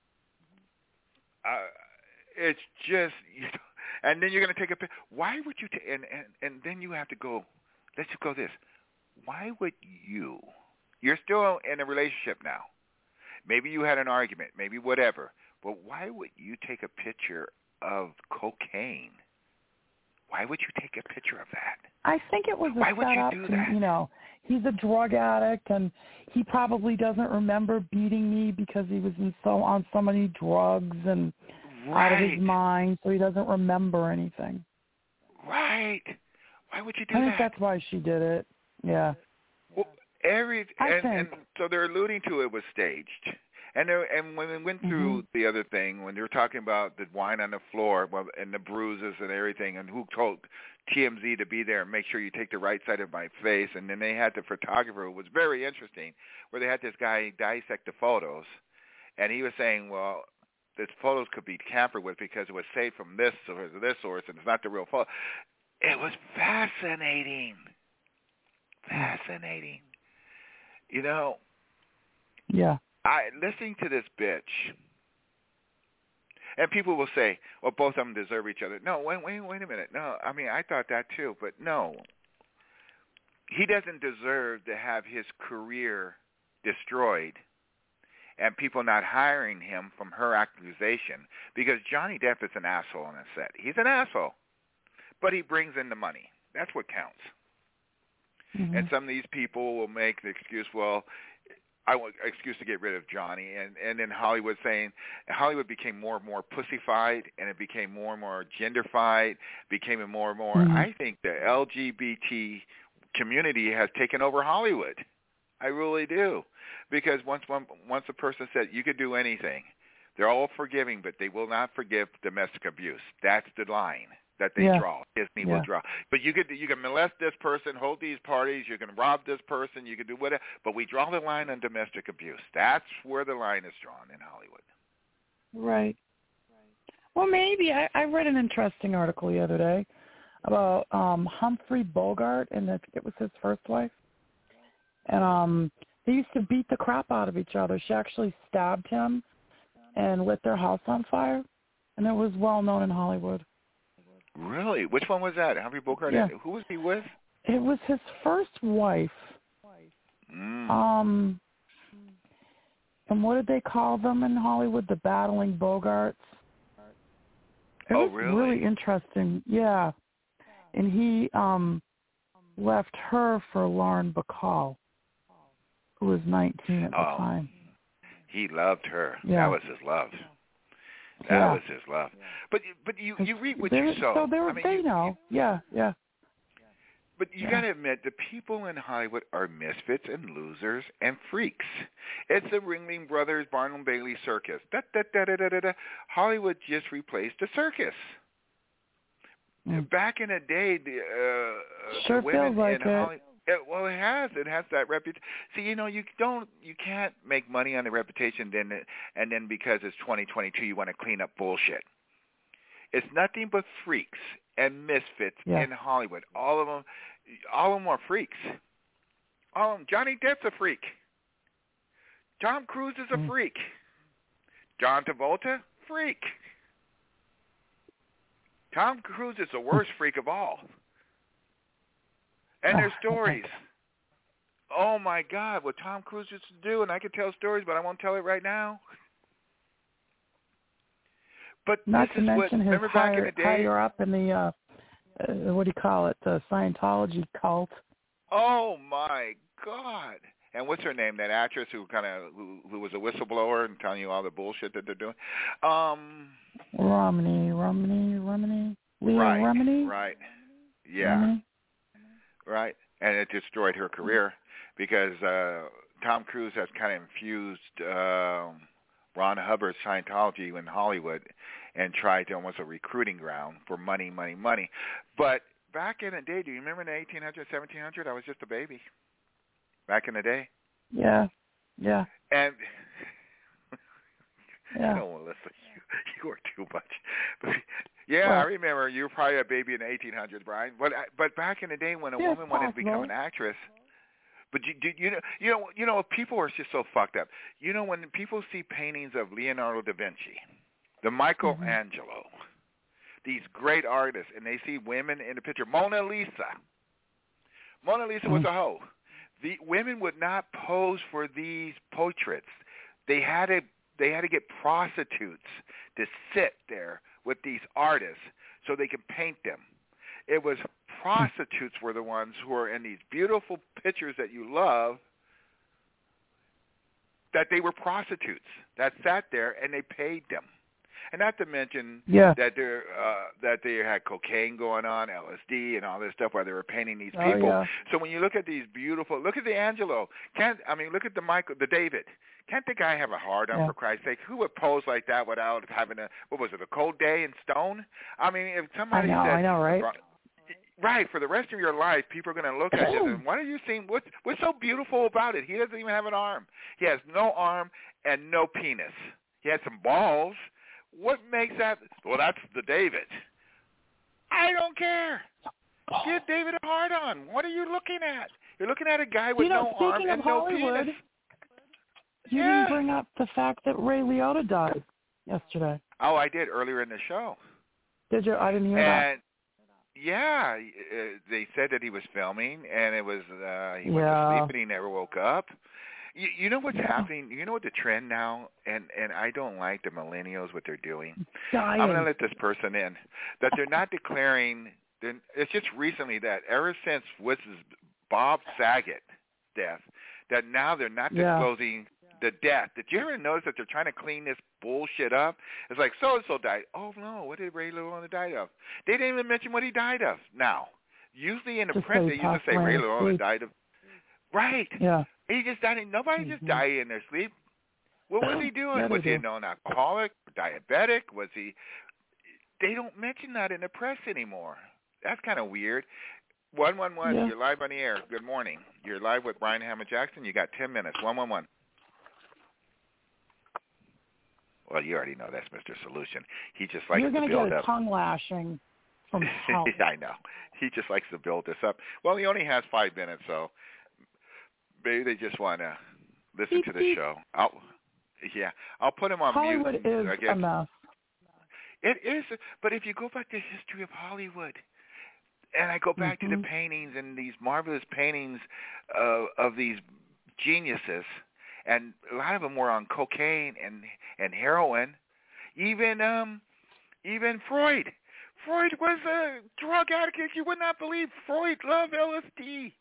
it's just, and then you're going to take a picture. Why would you and then you have to go, let's just go this. Why would you're still in a relationship now. Maybe you had an argument, maybe whatever, but why would you take a picture of cocaine? Why would you take a picture of that? I think it was a setup to, he's a drug addict and he probably doesn't remember beating me because he was on so many drugs and out of his mind, so he doesn't remember anything. Right. Why would you do that? I think that's why she did it. Yeah. Well, and so they're alluding to it was staged. And when we went through the other thing, when they were talking about the wine on the floor and the bruises and everything, and who told TMZ to be there and make sure you take the right side of my face, and then they had the photographer, who was very interesting, where they had this guy dissect the photos, and he was saying, well, these photos could be tampered with because it was saved from this source or this source, and it's not the real photo. It was fascinating. Fascinating. Yeah. Listening to this bitch, and people will say, well, both of them deserve each other. No, wait a minute. No, I mean, I thought that too, but no. He doesn't deserve to have his career destroyed and people not hiring him from her accusation, because Johnny Depp is an asshole on the set. He's an asshole, but he brings in the money. That's what counts. Mm-hmm. And some of these people will make the excuse, well, I want an excuse to get rid of Johnny, and then Hollywood became more and more pussified, and it became more and more genderfied, became more and more. Mm-hmm. I think the LGBT community has taken over Hollywood. I really do, because once a person said you could do anything, they're all forgiving, but they will not forgive domestic abuse. That's the line. that they draw. Disney will draw. But you can molest this person, hold these parties, you can rob this person, you can do whatever. But we draw the line on domestic abuse. That's where the line is drawn in Hollywood. Right. Well, maybe. I read an interesting article the other day about Humphrey Bogart, and I think it was his first wife. And they used to beat the crap out of each other. She actually stabbed him and lit their house on fire. And it was well known in Hollywood. Really? Which one was that? Humphrey Bogart? Yeah. Who was he with? It was his first wife. And what did they call them in Hollywood? The Battling Bogarts. It was really interesting. Yeah. And he left her for Lauren Bacall, who was 19 at the time. He loved her. Yeah. That was his love. That was his love. But you reap what you sow. So they know. Yeah. But you got to admit, the people in Hollywood are misfits and losers and freaks. It's the Ringling Brothers, Barnum Bailey circus. Hollywood just replaced the circus. Back in the day, the women in Hollywood. Well, it has. It has that reputation. See, you can't make money on the reputation, and then because it's 2022, you want to clean up bullshit. It's nothing but freaks and misfits in Hollywood. All of them are freaks. All of them. Johnny Depp's a freak. Tom Cruise is a freak. John Travolta, freak. Tom Cruise is the worst freak of all. And there's stories. Oh, my God, what Tom Cruise used to do, and I could tell stories, but I won't tell it right now. But not this to is mention what, remember back in the day? Higher up in the, what do you call it, the Scientology cult. Oh, my God. And what's her name, that actress who was a whistleblower and telling you all the bullshit that they're doing? Romney. Leah Remini? Right. Yeah. Remini? Right, and it destroyed her career because Tom Cruise has kind of infused Ron Hubbard's Scientology in Hollywood and tried to almost a recruiting ground for money. But back in the day, do you remember in the 1800s, 1700s? I was just a baby back in the day. Yeah. And Melissa, you are too much. I remember you were probably a baby in the 1800s, Brian. But back in the day when a woman wanted to become an actress, but you know, people are just so fucked up. When people see paintings of Leonardo da Vinci, the Michelangelo, these great artists, and they see women in the picture, Mona Lisa was a hoe. The women would not pose for these portraits. They had to get prostitutes to sit there with these artists so they can paint them. It was prostitutes were the ones who are in these beautiful pictures that you love, that they were prostitutes that sat there and they paid them. And not to mention that they had cocaine going on, LSD, and all this stuff while they were painting these people. So when you look at these beautiful, look at the Angelo. Look at the David. Can't the guy have a hard-on, for Christ's sake? Who would pose like that without having a cold day in stone? I mean, if somebody said, I know, right? Right, for the rest of your life, people are going to look at you and, what are you seeing? What's so beautiful about it? He doesn't even have an arm. He has no arm and no penis. He has some balls. What makes that? Well, that's the David. I don't care. Give David a hard-on. What are you looking at? You're looking at a guy with no arm and no penis. You didn't bring up the fact that Ray Liotta died yesterday. Oh, I did earlier in the show. Did you? I didn't hear that. Yeah, they said that he was filming, and it was he went to sleep and he never woke up. You know what's happening? You know what the trend now, and I don't like the millennials, what they're doing. I'm going to let this person in, that they're not declaring, it's just recently that ever since Bob Saget death, that now they're not disclosing the death. Did you ever notice that they're trying to clean this bullshit up? It's like, so-and-so died. Oh, no, what did Ray Liotta die of? They didn't even mention what he died of now. Usually in the print, they used to say Ray Liotta died of. Right. Yeah. He just died. Nobody just died in their sleep. What was he doing? Was he a known alcoholic, diabetic? Was he? they don't mention that in the press anymore. That's kind of weird. 111, You're live on the air. Good morning. You're live with Brian Hammond Jackson. You got 10 minutes. 111. Well, you already know that's Mr. Solution. He just likes to build up. You're going to get a tongue lashing from hell. I know. He just likes to build this up. Well, he only has 5 minutes, so maybe they just want to listen to the show. I'll put him on Hollywood mute. Hollywood is a mess. It is, but if you go back to the history of Hollywood, and I go back to the paintings and these marvelous paintings of these geniuses, and a lot of them were on cocaine and heroin. Even Freud. Freud was a drug addict. You would not believe. Freud loved LSD.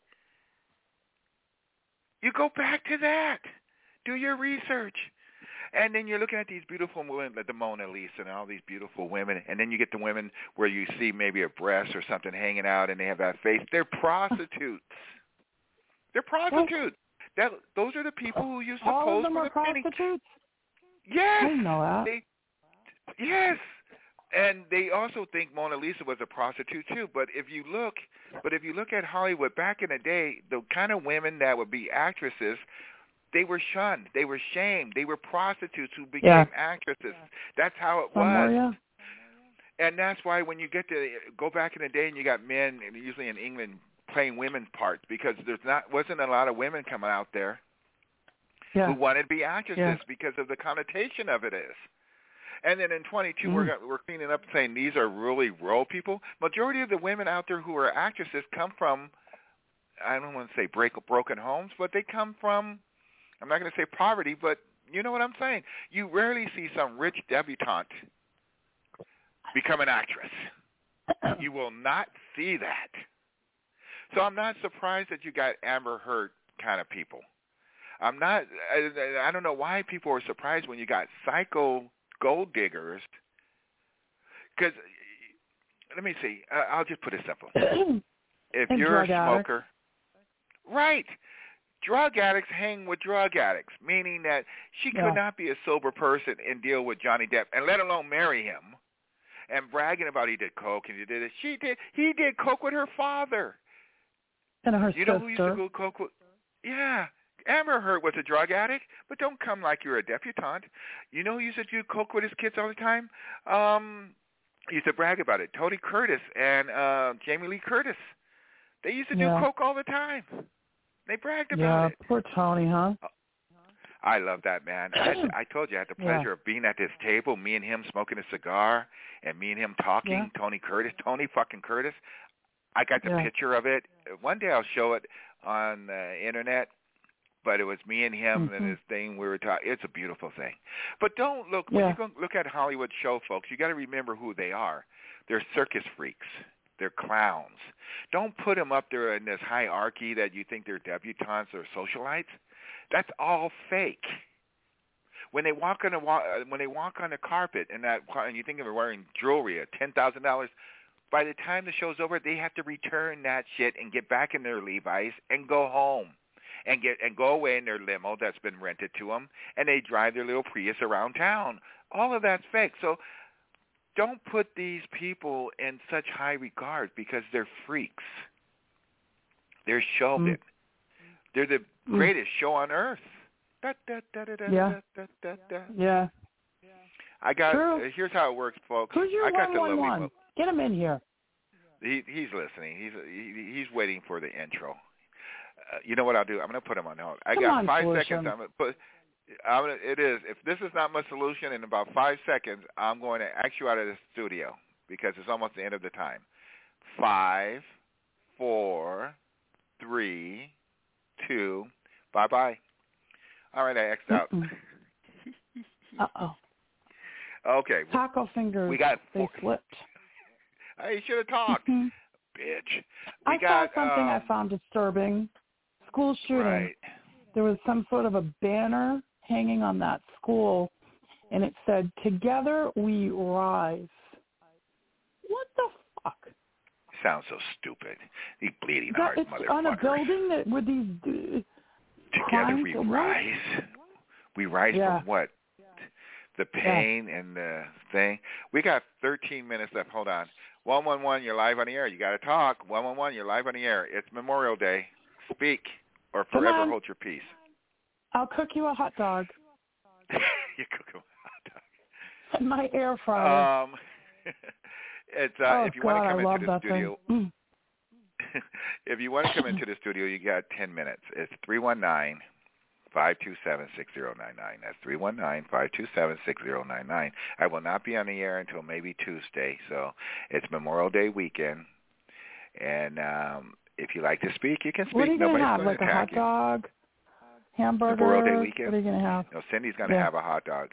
You go back to that. Do your research. And then you're looking at these beautiful women, like the Mona Lisa and all these beautiful women, and then you get the women where you see maybe a breast or something hanging out and they have that face. They're prostitutes. They're prostitutes. Those are the people who used to pose for the penny. Prostitutes? Yes. I didn't know that. Yes. And they also think Mona Lisa was a prostitute too. But if you look at Hollywood back in the day, the kind of women that would be actresses, they were shunned. They were shamed. They were prostitutes who became actresses. That's how it was. And that's why when you get to go back in the day and you got men, usually in England, playing women's parts, because wasn't a lot of women coming out there who wanted to be actresses because of the connotation of it is. And then in 22, we're cleaning up saying these are really rural people. Majority of the women out there who are actresses come from, I don't want to say broken homes, but they come from, I'm not going to say poverty, but you know what I'm saying. You rarely see some rich debutante become an actress. You will not see that. So I'm not surprised that you got Amber Heard kind of people. I don't know why people are surprised when you got psycho gold diggers. Because, let me see, I'll just put it simple. If you're a smoker, right, drug addicts hang with drug addicts, meaning that she could not be a sober person and deal with Johnny Depp, and let alone marry him, and bragging about he did coke and he did it. He did coke with her father. And her sister. You know who used to do coke with? Yeah. Amber Heard was a drug addict, but don't come like you're a debutante. You know who used to do coke with his kids all the time? He used to brag about it. Tony Curtis and Jamie Lee Curtis. They used to do coke all the time. They bragged about it. Yeah, poor Tony, huh? I love that man. I told you I had the pleasure of being at this table, me and him smoking a cigar, and me and him talking. Tony fucking Curtis. I got the picture of it. One day I'll show it on the internet, but it was me and him and this thing we were talking. It's a beautiful thing. But don't look, when you go look at Hollywood show folks, you got to remember who they are. They're circus freaks. They're clowns. Don't put them up there in this hierarchy that you think they're debutantes or socialites. That's all fake. When they walk on the carpet and you think they're wearing jewelry at $10,000, by the time the show's over, they have to return that shit and get back in their Levi's and go home and go away in their limo that's been rented to them, and they drive their little Prius around town. All of that's fake. So don't put these people in such high regard because they're freaks. They're showmen. They're the greatest show on earth. Yeah. I got. Here's how it works, folks. Who's your I got 111? Get him in here. He's listening. He's waiting for the intro. You know what I'll do? I'm going to put him on hold. I got 5 seconds. It is. If this is not my solution, in about 5 seconds, I'm going to ask you out of the studio because it's almost the end of the time. 5, 4, 3, 2, bye-bye. All right, I X'd out. Uh-oh. Okay. Taco fingers. We got they slipped. I should have talked. Bitch. I saw something I found disturbing. School shooting. Right. There was some sort of a banner hanging on that school, and it said, "Together we rise." What the fuck? Sounds so stupid. You bleeding heart it's motherfucker. On a building that with these Together we rise. We rise from what? the pain and the thing. We got 13 minutes left. Hold on. 111, you're live on the air. You got to talk. 111, you're live on the air. It's Memorial Day. Speak or forever hold your peace. I'll cook you a hot dog. You cook a hot dog. In my air fryer. It's if you want to come into the studio. If you want to come into the studio, you got 10 minutes. It's 319-527-6099. That's 319-527-6099. I will not be on the air until maybe Tuesday, so it's Memorial Day weekend. And if you like to speak, you can speak. What are you going to have, like a hot dog, hamburger? Memorial Day weekend. What are you going to have? No, Cindy's going to have a hot dog.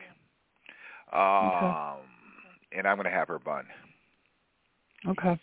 And I'm going to have her bun. Okay.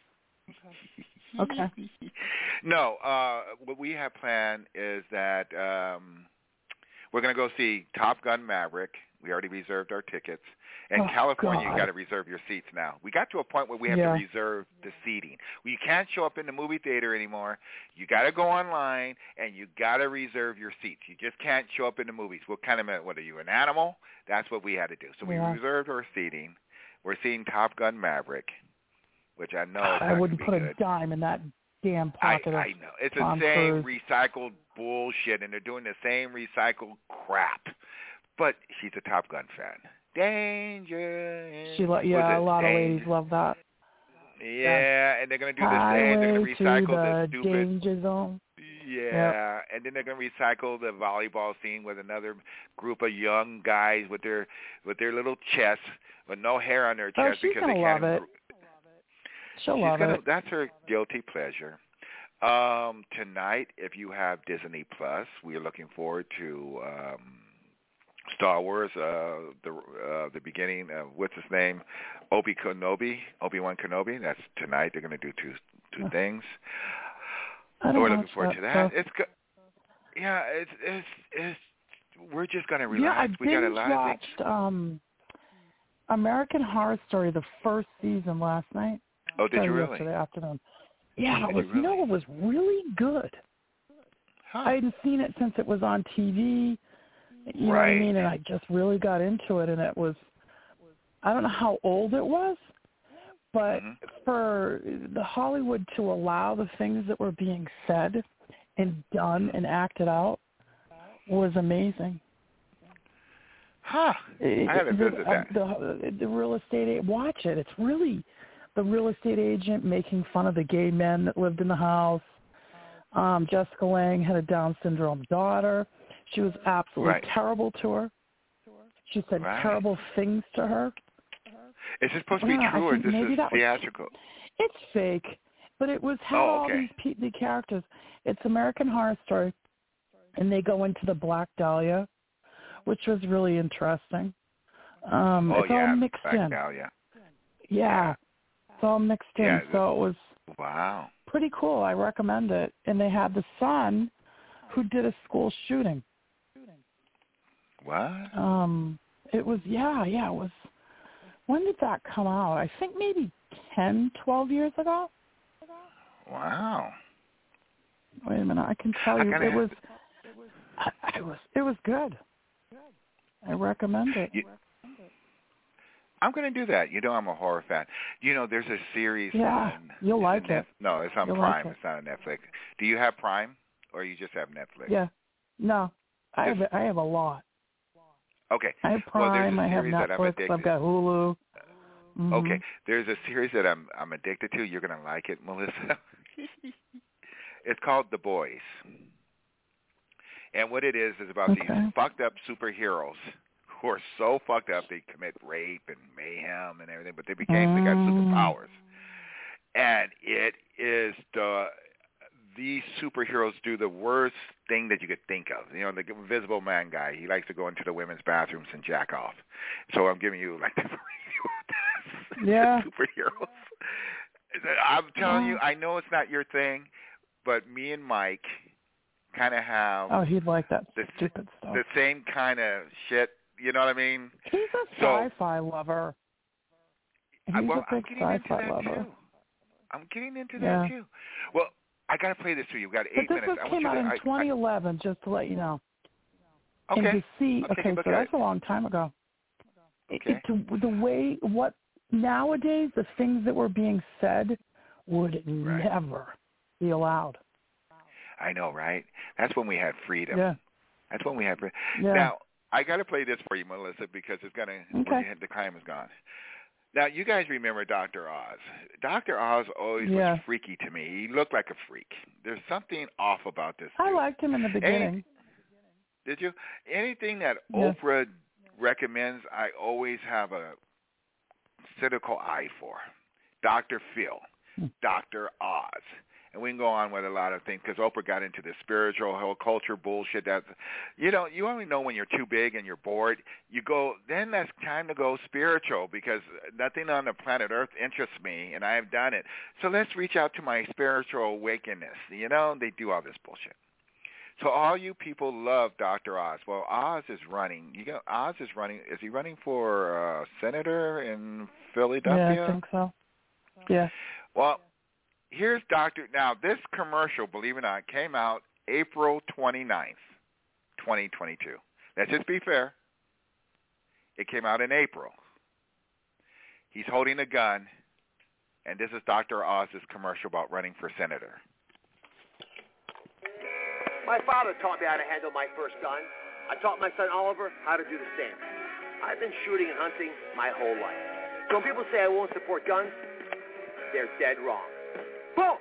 No, what we have planned is that we're going to go see Top Gun Maverick. We already reserved our tickets. In California, you got to reserve your seats now. We got to a point where we have to reserve the seating. You can't show up in the movie theater anymore. You got to go online, and you got to reserve your seats. You just can't show up in the movies. What are you, an animal? That's what we had to do. So we reserved our seating. We're seeing Top Gun Maverick, which I know is I wouldn't put a dime in that damn pocket. I know. It's the same recycled bullshit, and they're doing the same recycled crap. But she's a Top Gun fan. Danger. A lot of ladies love that. Yeah, and they're going to do the same. They're going to recycle the stupid danger zone. Yeah, and then they're going to recycle the volleyball scene with another group of young guys with their little chests with no hair on their chest because they can't. Love it. She'll love it. That's her guilty pleasure. Tonight, if you have Disney Plus, we are looking forward to Star Wars, the beginning, what's his name? Obi-Wan Kenobi. That's tonight. They're going to do two things. We're looking forward to that. It's we're just going to relax. We got a lot of watched American Horror Story, the first season last night. Oh, did you really? Yesterday afternoon. Yeah, it was. It was really good. I hadn't seen it since it was on TV. You know what I mean? And I just really got into it, and it was. I don't know how old it was, but for the Hollywood to allow the things that were being said and done and acted out was amazing. I haven't visited that. The real estate, watch it. It's really the real estate agent making fun of the gay men that lived in the house. Jessica Lange had a Down syndrome daughter. She was absolutely terrible to her. She said terrible things to her. Is this supposed to be true, or is this theatrical? It's fake, but it was how all the characters. It's American Horror Story, and they go into the Black Dahlia, which was really interesting. It's all mixed in. Dahlia. Yeah, it's all mixed in. So it was pretty cool. I recommend it. And they had the son who did a school shooting. What? It was it was. When did that come out? I think maybe 10, 12 years ago. Wow. Wait a minute, I can tell you it was. It was good. I recommend it. I'm going to do that. You know, I'm a horror fan. You know, there's a series. Yeah, you'll like it. No, it's on Prime. It's not on Netflix. Do you have Prime, or you just have Netflix? Yeah. No, I have a lot. Okay. I have Prime. Well, I have Netflix. I've got Hulu. Okay. There's a series that I'm addicted to. You're going to like it, Melissa. It's called The Boys. And what it is about these fucked up superheroes who are so fucked up they commit rape and mayhem and everything, but they got superpowers. And it is these superheroes do the worst thing that you could think of. You know, the Invisible Man guy, he likes to go into the women's bathrooms and jack off. So I'm giving you like the superheroes. I'm telling you, I know it's not your thing, but me and Mike kind of have he'd like that stupid stuff. The same kind of shit, you know what I mean? He's a sci-fi lover. He's a big sci-fi lover. I'm getting into that too. Well, I got to play this for you. We've got 8 minutes. This came out in 2011, just to let you know. Okay. And to see, so that's a long time ago. Okay. The way nowadays the things that were being said would never be allowed. I know, right? That's when we had freedom. Yeah. That's when we had freedom. Yeah. Now, I got to play this for you, Melissa, because it's going to, the time is gone. Now, you guys remember Dr. Oz. Dr. Oz always was freaky to me. He looked like a freak. There's something off about this dude. I liked him in the beginning. Did you? Anything that Oprah recommends, I always have a cynical eye for. Dr. Phil, Dr. Oz. And we can go on with a lot of things because Oprah got into the spiritual whole culture bullshit. That, you only know when you're too big and you're bored. You go, then that's time to go spiritual because nothing on the planet Earth interests me, and I have done it. So let's reach out to my spiritual awakeness. They do all this bullshit. So all you people love Dr. Oz. Well, Oz is running. Oz is running. Is he running for senator in Philadelphia? Yeah, I think so. Yeah. Well, here's Now, this commercial, believe it or not, came out April 29th, 2022. Let's just be fair. It came out in April. He's holding a gun, and this is Dr. Oz's commercial about running for senator. My father taught me how to handle my first gun. I taught my son Oliver how to do the same. I've been shooting and hunting my whole life. So when people say I won't support guns, they're dead wrong. Boom!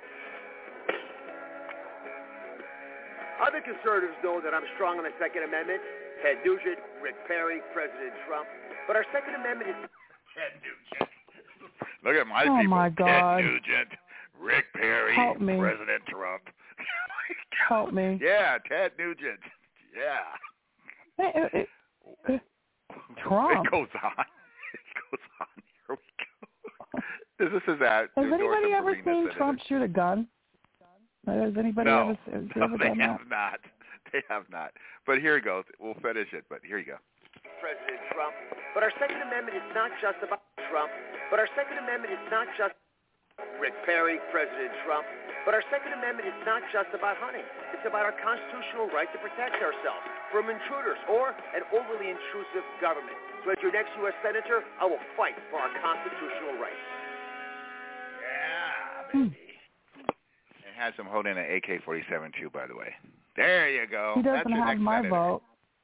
Other conservatives know that I'm strong on the Second Amendment. Ted Nugent, Rick Perry, President Trump. But our Second Amendment is... Ted Nugent. Look at my people. Oh, my God. Ted Nugent, Rick Perry, Help me. President Trump. Help me. Yeah, Ted Nugent. Yeah. Trump. It goes on. Here we go. This is that. Has anybody ever seen Trump shoot a gun? Has anybody ever done they that? have not. They have not. But here it goes. We'll finish it, but here you go. President Trump. But our Second Amendment is not just about Trump. But our Second Amendment is not just Rick Perry, President Trump. But our Second Amendment is not just about hunting. It's about our constitutional right to protect ourselves from intruders or an overly intrusive government. So as your next U.S. Senator, I will fight for our constitutional rights. Yeah, baby. It has him holding an AK-47 too, by the way. There you go. He doesn't have my vote.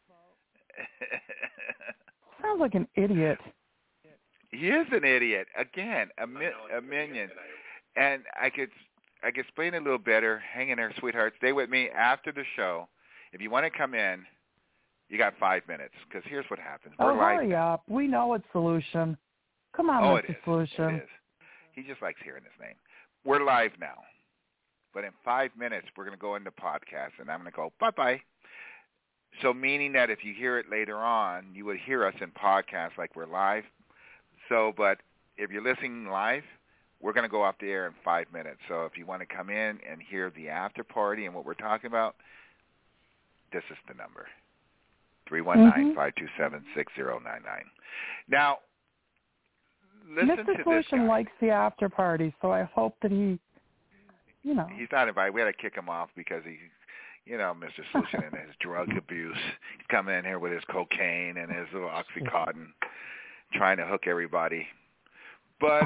Sounds like an idiot. He is an idiot. Again, a minion. And I could explain it a little better. Hang in there, sweetheart. Stay with me after the show. If you want to come in, you got 5 minutes. Because here's what happens. Hurry up. We know it's Solution. Come on, Mr. Solution. It is. He just likes hearing his name. We're live now. But in 5 minutes, we're going to go into podcast, and I'm going to go, bye-bye. So meaning that if you hear it later on, you would hear us in podcast like we're live. So, but if you're listening live, we're going to go off the air in 5 minutes. So if you want to come in and hear the after party and what we're talking about, this is the number, 319-527-6099. Now, listen to this Mr. Solution likes the after party, so I hope that he, He's not invited. We had to kick him off because he, Mr. Solution and his drug abuse. He's coming in here with his cocaine and his little Oxycontin, trying to hook everybody. But,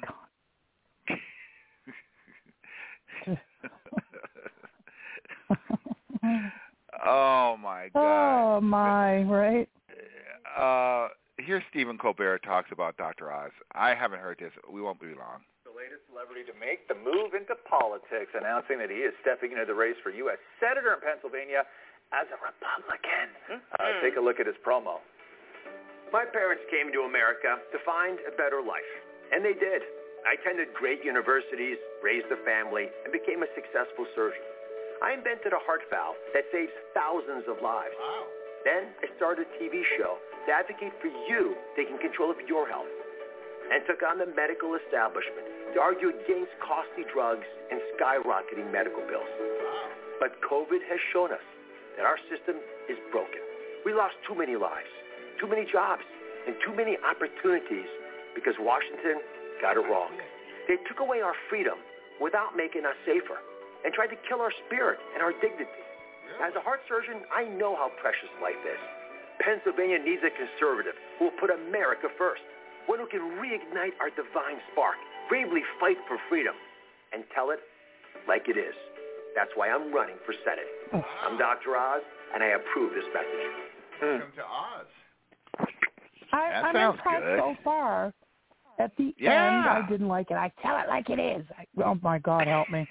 oh, my God. Oh, my, right? Here's Stephen Colbert talks about Dr. Oz. I haven't heard this. We won't be long. The latest celebrity to make the move into politics, announcing that he is stepping into the race for U.S. Senator in Pennsylvania as a Republican. Take a look at his promo. My parents came to America to find a better life, and they did. I attended great universities, raised a family, and became a successful surgeon. I invented a heart valve that saves thousands of lives. Wow. Then I started a TV show to advocate for you taking control of your health, and took on the medical establishment to argue against costly drugs and skyrocketing medical bills. Wow. But COVID has shown us that our system is broken. We lost too many lives, too many jobs, and too many opportunities because Washington got it wrong. They took away our freedom without making us safer and tried to kill our spirit and our dignity. As a heart surgeon, I know how precious life is. Pennsylvania needs a conservative who will put America first, one who can reignite our divine spark, bravely fight for freedom, and tell it like it is. That's why I'm running for Senate. I'm Dr. Oz, and I approve this message. Welcome to Oz. I'm impressed good. so far. At the end, I didn't like it. I tell it like it is. Oh, my God, help me.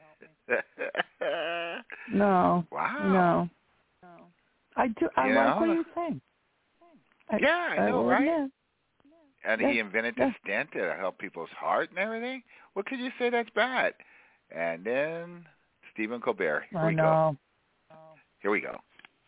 No. Wow. No. I do. I like what he's saying. I know, right? Admit. And he invented the stent to help people's heart and everything. What could you say that's bad? And then Stephen Colbert. Here we go. Here we go.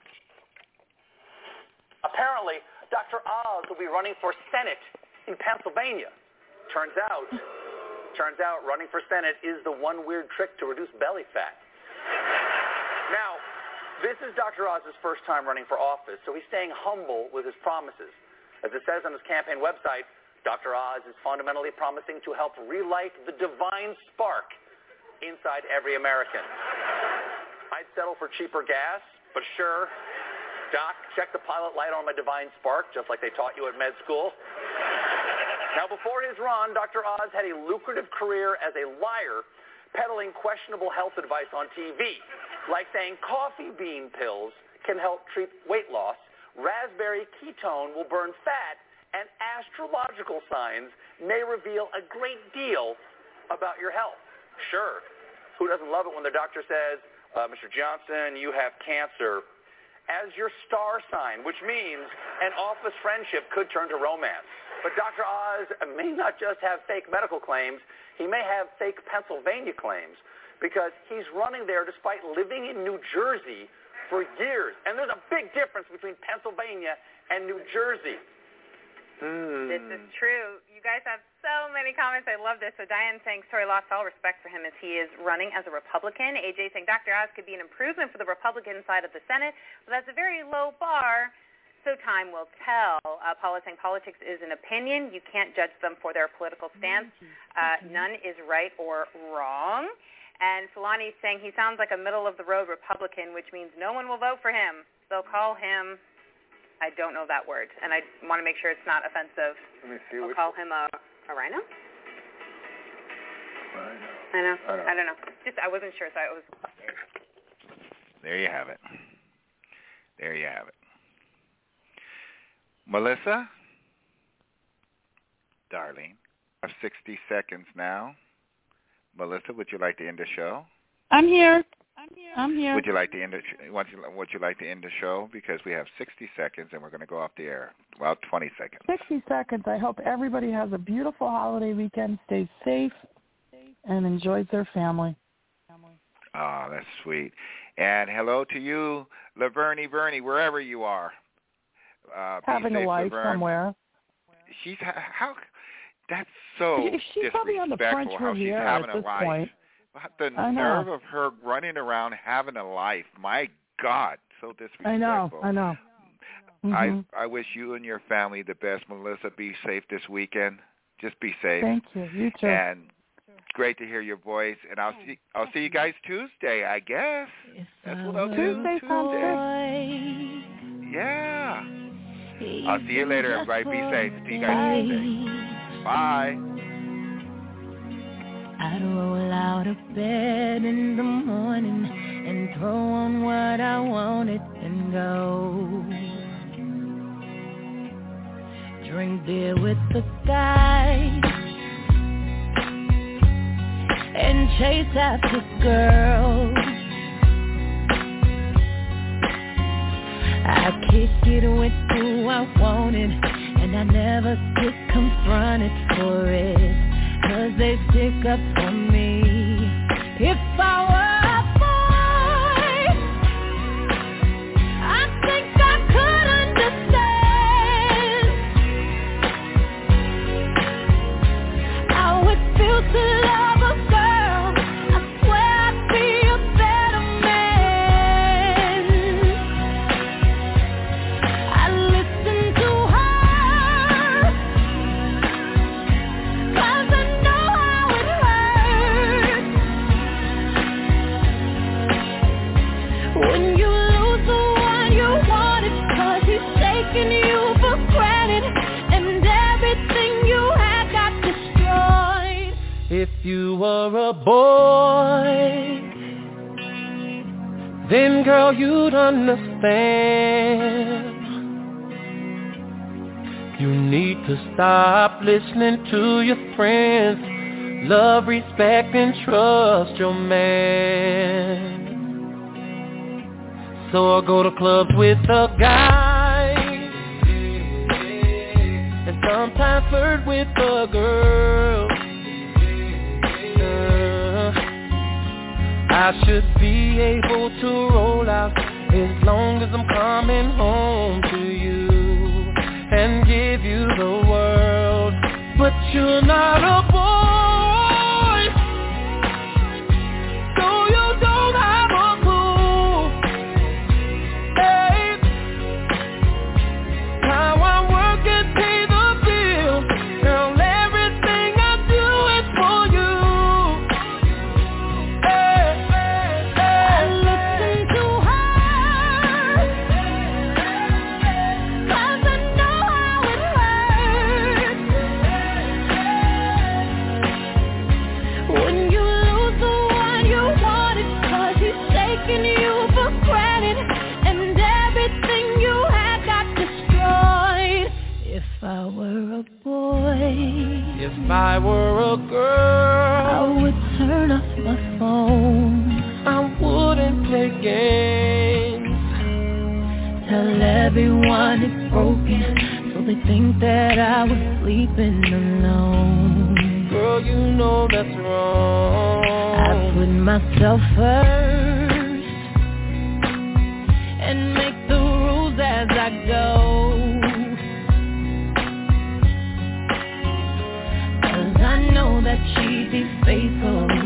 Apparently, Dr. Oz will be running for Senate in Pennsylvania. Turns out, running for Senate is the one weird trick to reduce belly fat. Now, this is Dr. Oz's first time running for office, so he's staying humble with his promises. As it says on his campaign website, Dr. Oz is fundamentally promising to help relight the divine spark inside every American. I'd settle for cheaper gas, but sure. Doc, check the pilot light on my divine spark, just like they taught you at med school. Now, before his run, Dr. Oz had a lucrative career as a liar, peddling questionable health advice on TV, like saying coffee bean pills can help treat weight loss, raspberry ketone will burn fat, and astrological signs may reveal a great deal about your health. Sure, who doesn't love it when the doctor says, Mr. Johnson, you have cancer, as your star sign, which means an office friendship could turn to romance. But Dr. Oz may not just have fake medical claims, he may have fake Pennsylvania claims, because he's running there despite living in New Jersey for years. And there's a big difference between Pennsylvania and New Jersey. This is true. You guys have so many comments. I love this. So Diane saying, sorry, lost all respect for him as he is running as a Republican. AJ saying, Dr. Oz could be an improvement for the Republican side of the Senate, but that's a very low bar, so time will tell. Paula saying, politics is an opinion. You can't judge them for their political stance. None is right or wrong. And Solani saying he sounds like a middle-of-the-road Republican, which means no one will vote for him. They'll call him, I don't know that word, and I want to make sure it's not offensive. Let me see. We'll call him a rhino? I don't know. Just I wasn't sure, so I was. There you have it. There you have it. Melissa, darling, I have 60 seconds now. Melissa, would you like to end the show? I'm here. Would you like to end would you like to end the show? Because we have 60 seconds and we're going to go off the air. Well, 20 seconds. 60 seconds. I hope everybody has a beautiful holiday weekend, stays safe, and enjoys their family. Oh, that's sweet. And hello to you, Laverne Verney, wherever you are. Having be safe, a life Laverne. somewhere. She's how? That's so she's probably on the French disrespectful. How she's Riviera having at a this life. point. The nerve of her running around having a life. My God, so disrespectful. I know. Mm-hmm. I wish you and your family the best, Melissa. Be safe this weekend. Just be safe. Thank you. You too. And great to hear your voice. And I'll see you guys Tuesday, I guess. That's what I'll do. Tuesday sounds good. Yeah. I'll see you later, everybody. Be safe. See you guys Tuesday. Bye. I'd roll out of bed in the morning and throw on what I wanted and go. Drink beer with the guys and chase after girls. I kick it with who I wanted, and I never get confronted for it. 'Cause they stick up for me. If I were a boy, I think I could understand how it feels to love a girl. I swear I'd be a better man. I listen to her, 'cause I know how it hurts. you were a boy, then girl you'd understand. You need to stop listening to your friends. Love, respect, and trust your man. So I go to clubs with a guy, and sometimes flirt with a girl. I should be able to roll out as long as I'm coming home to you and give you the world. But you're not a boy, so you don't have a clue, babe. How I work and pay the bill, girl, everything I do is for you. I listen to her, 'cause I know how it hurts when you lose the one you wanted, 'cause he's taking you for granted and everything you had got destroyed. If I were a boy, if I were a girl, I would turn off my phone. I wouldn't play games. Tell everyone it's broken, so they think that I was sleeping alone. Girl, you know that's wrong. I put myself first and make the rules as I go. 'Cause I know that she'd be faithful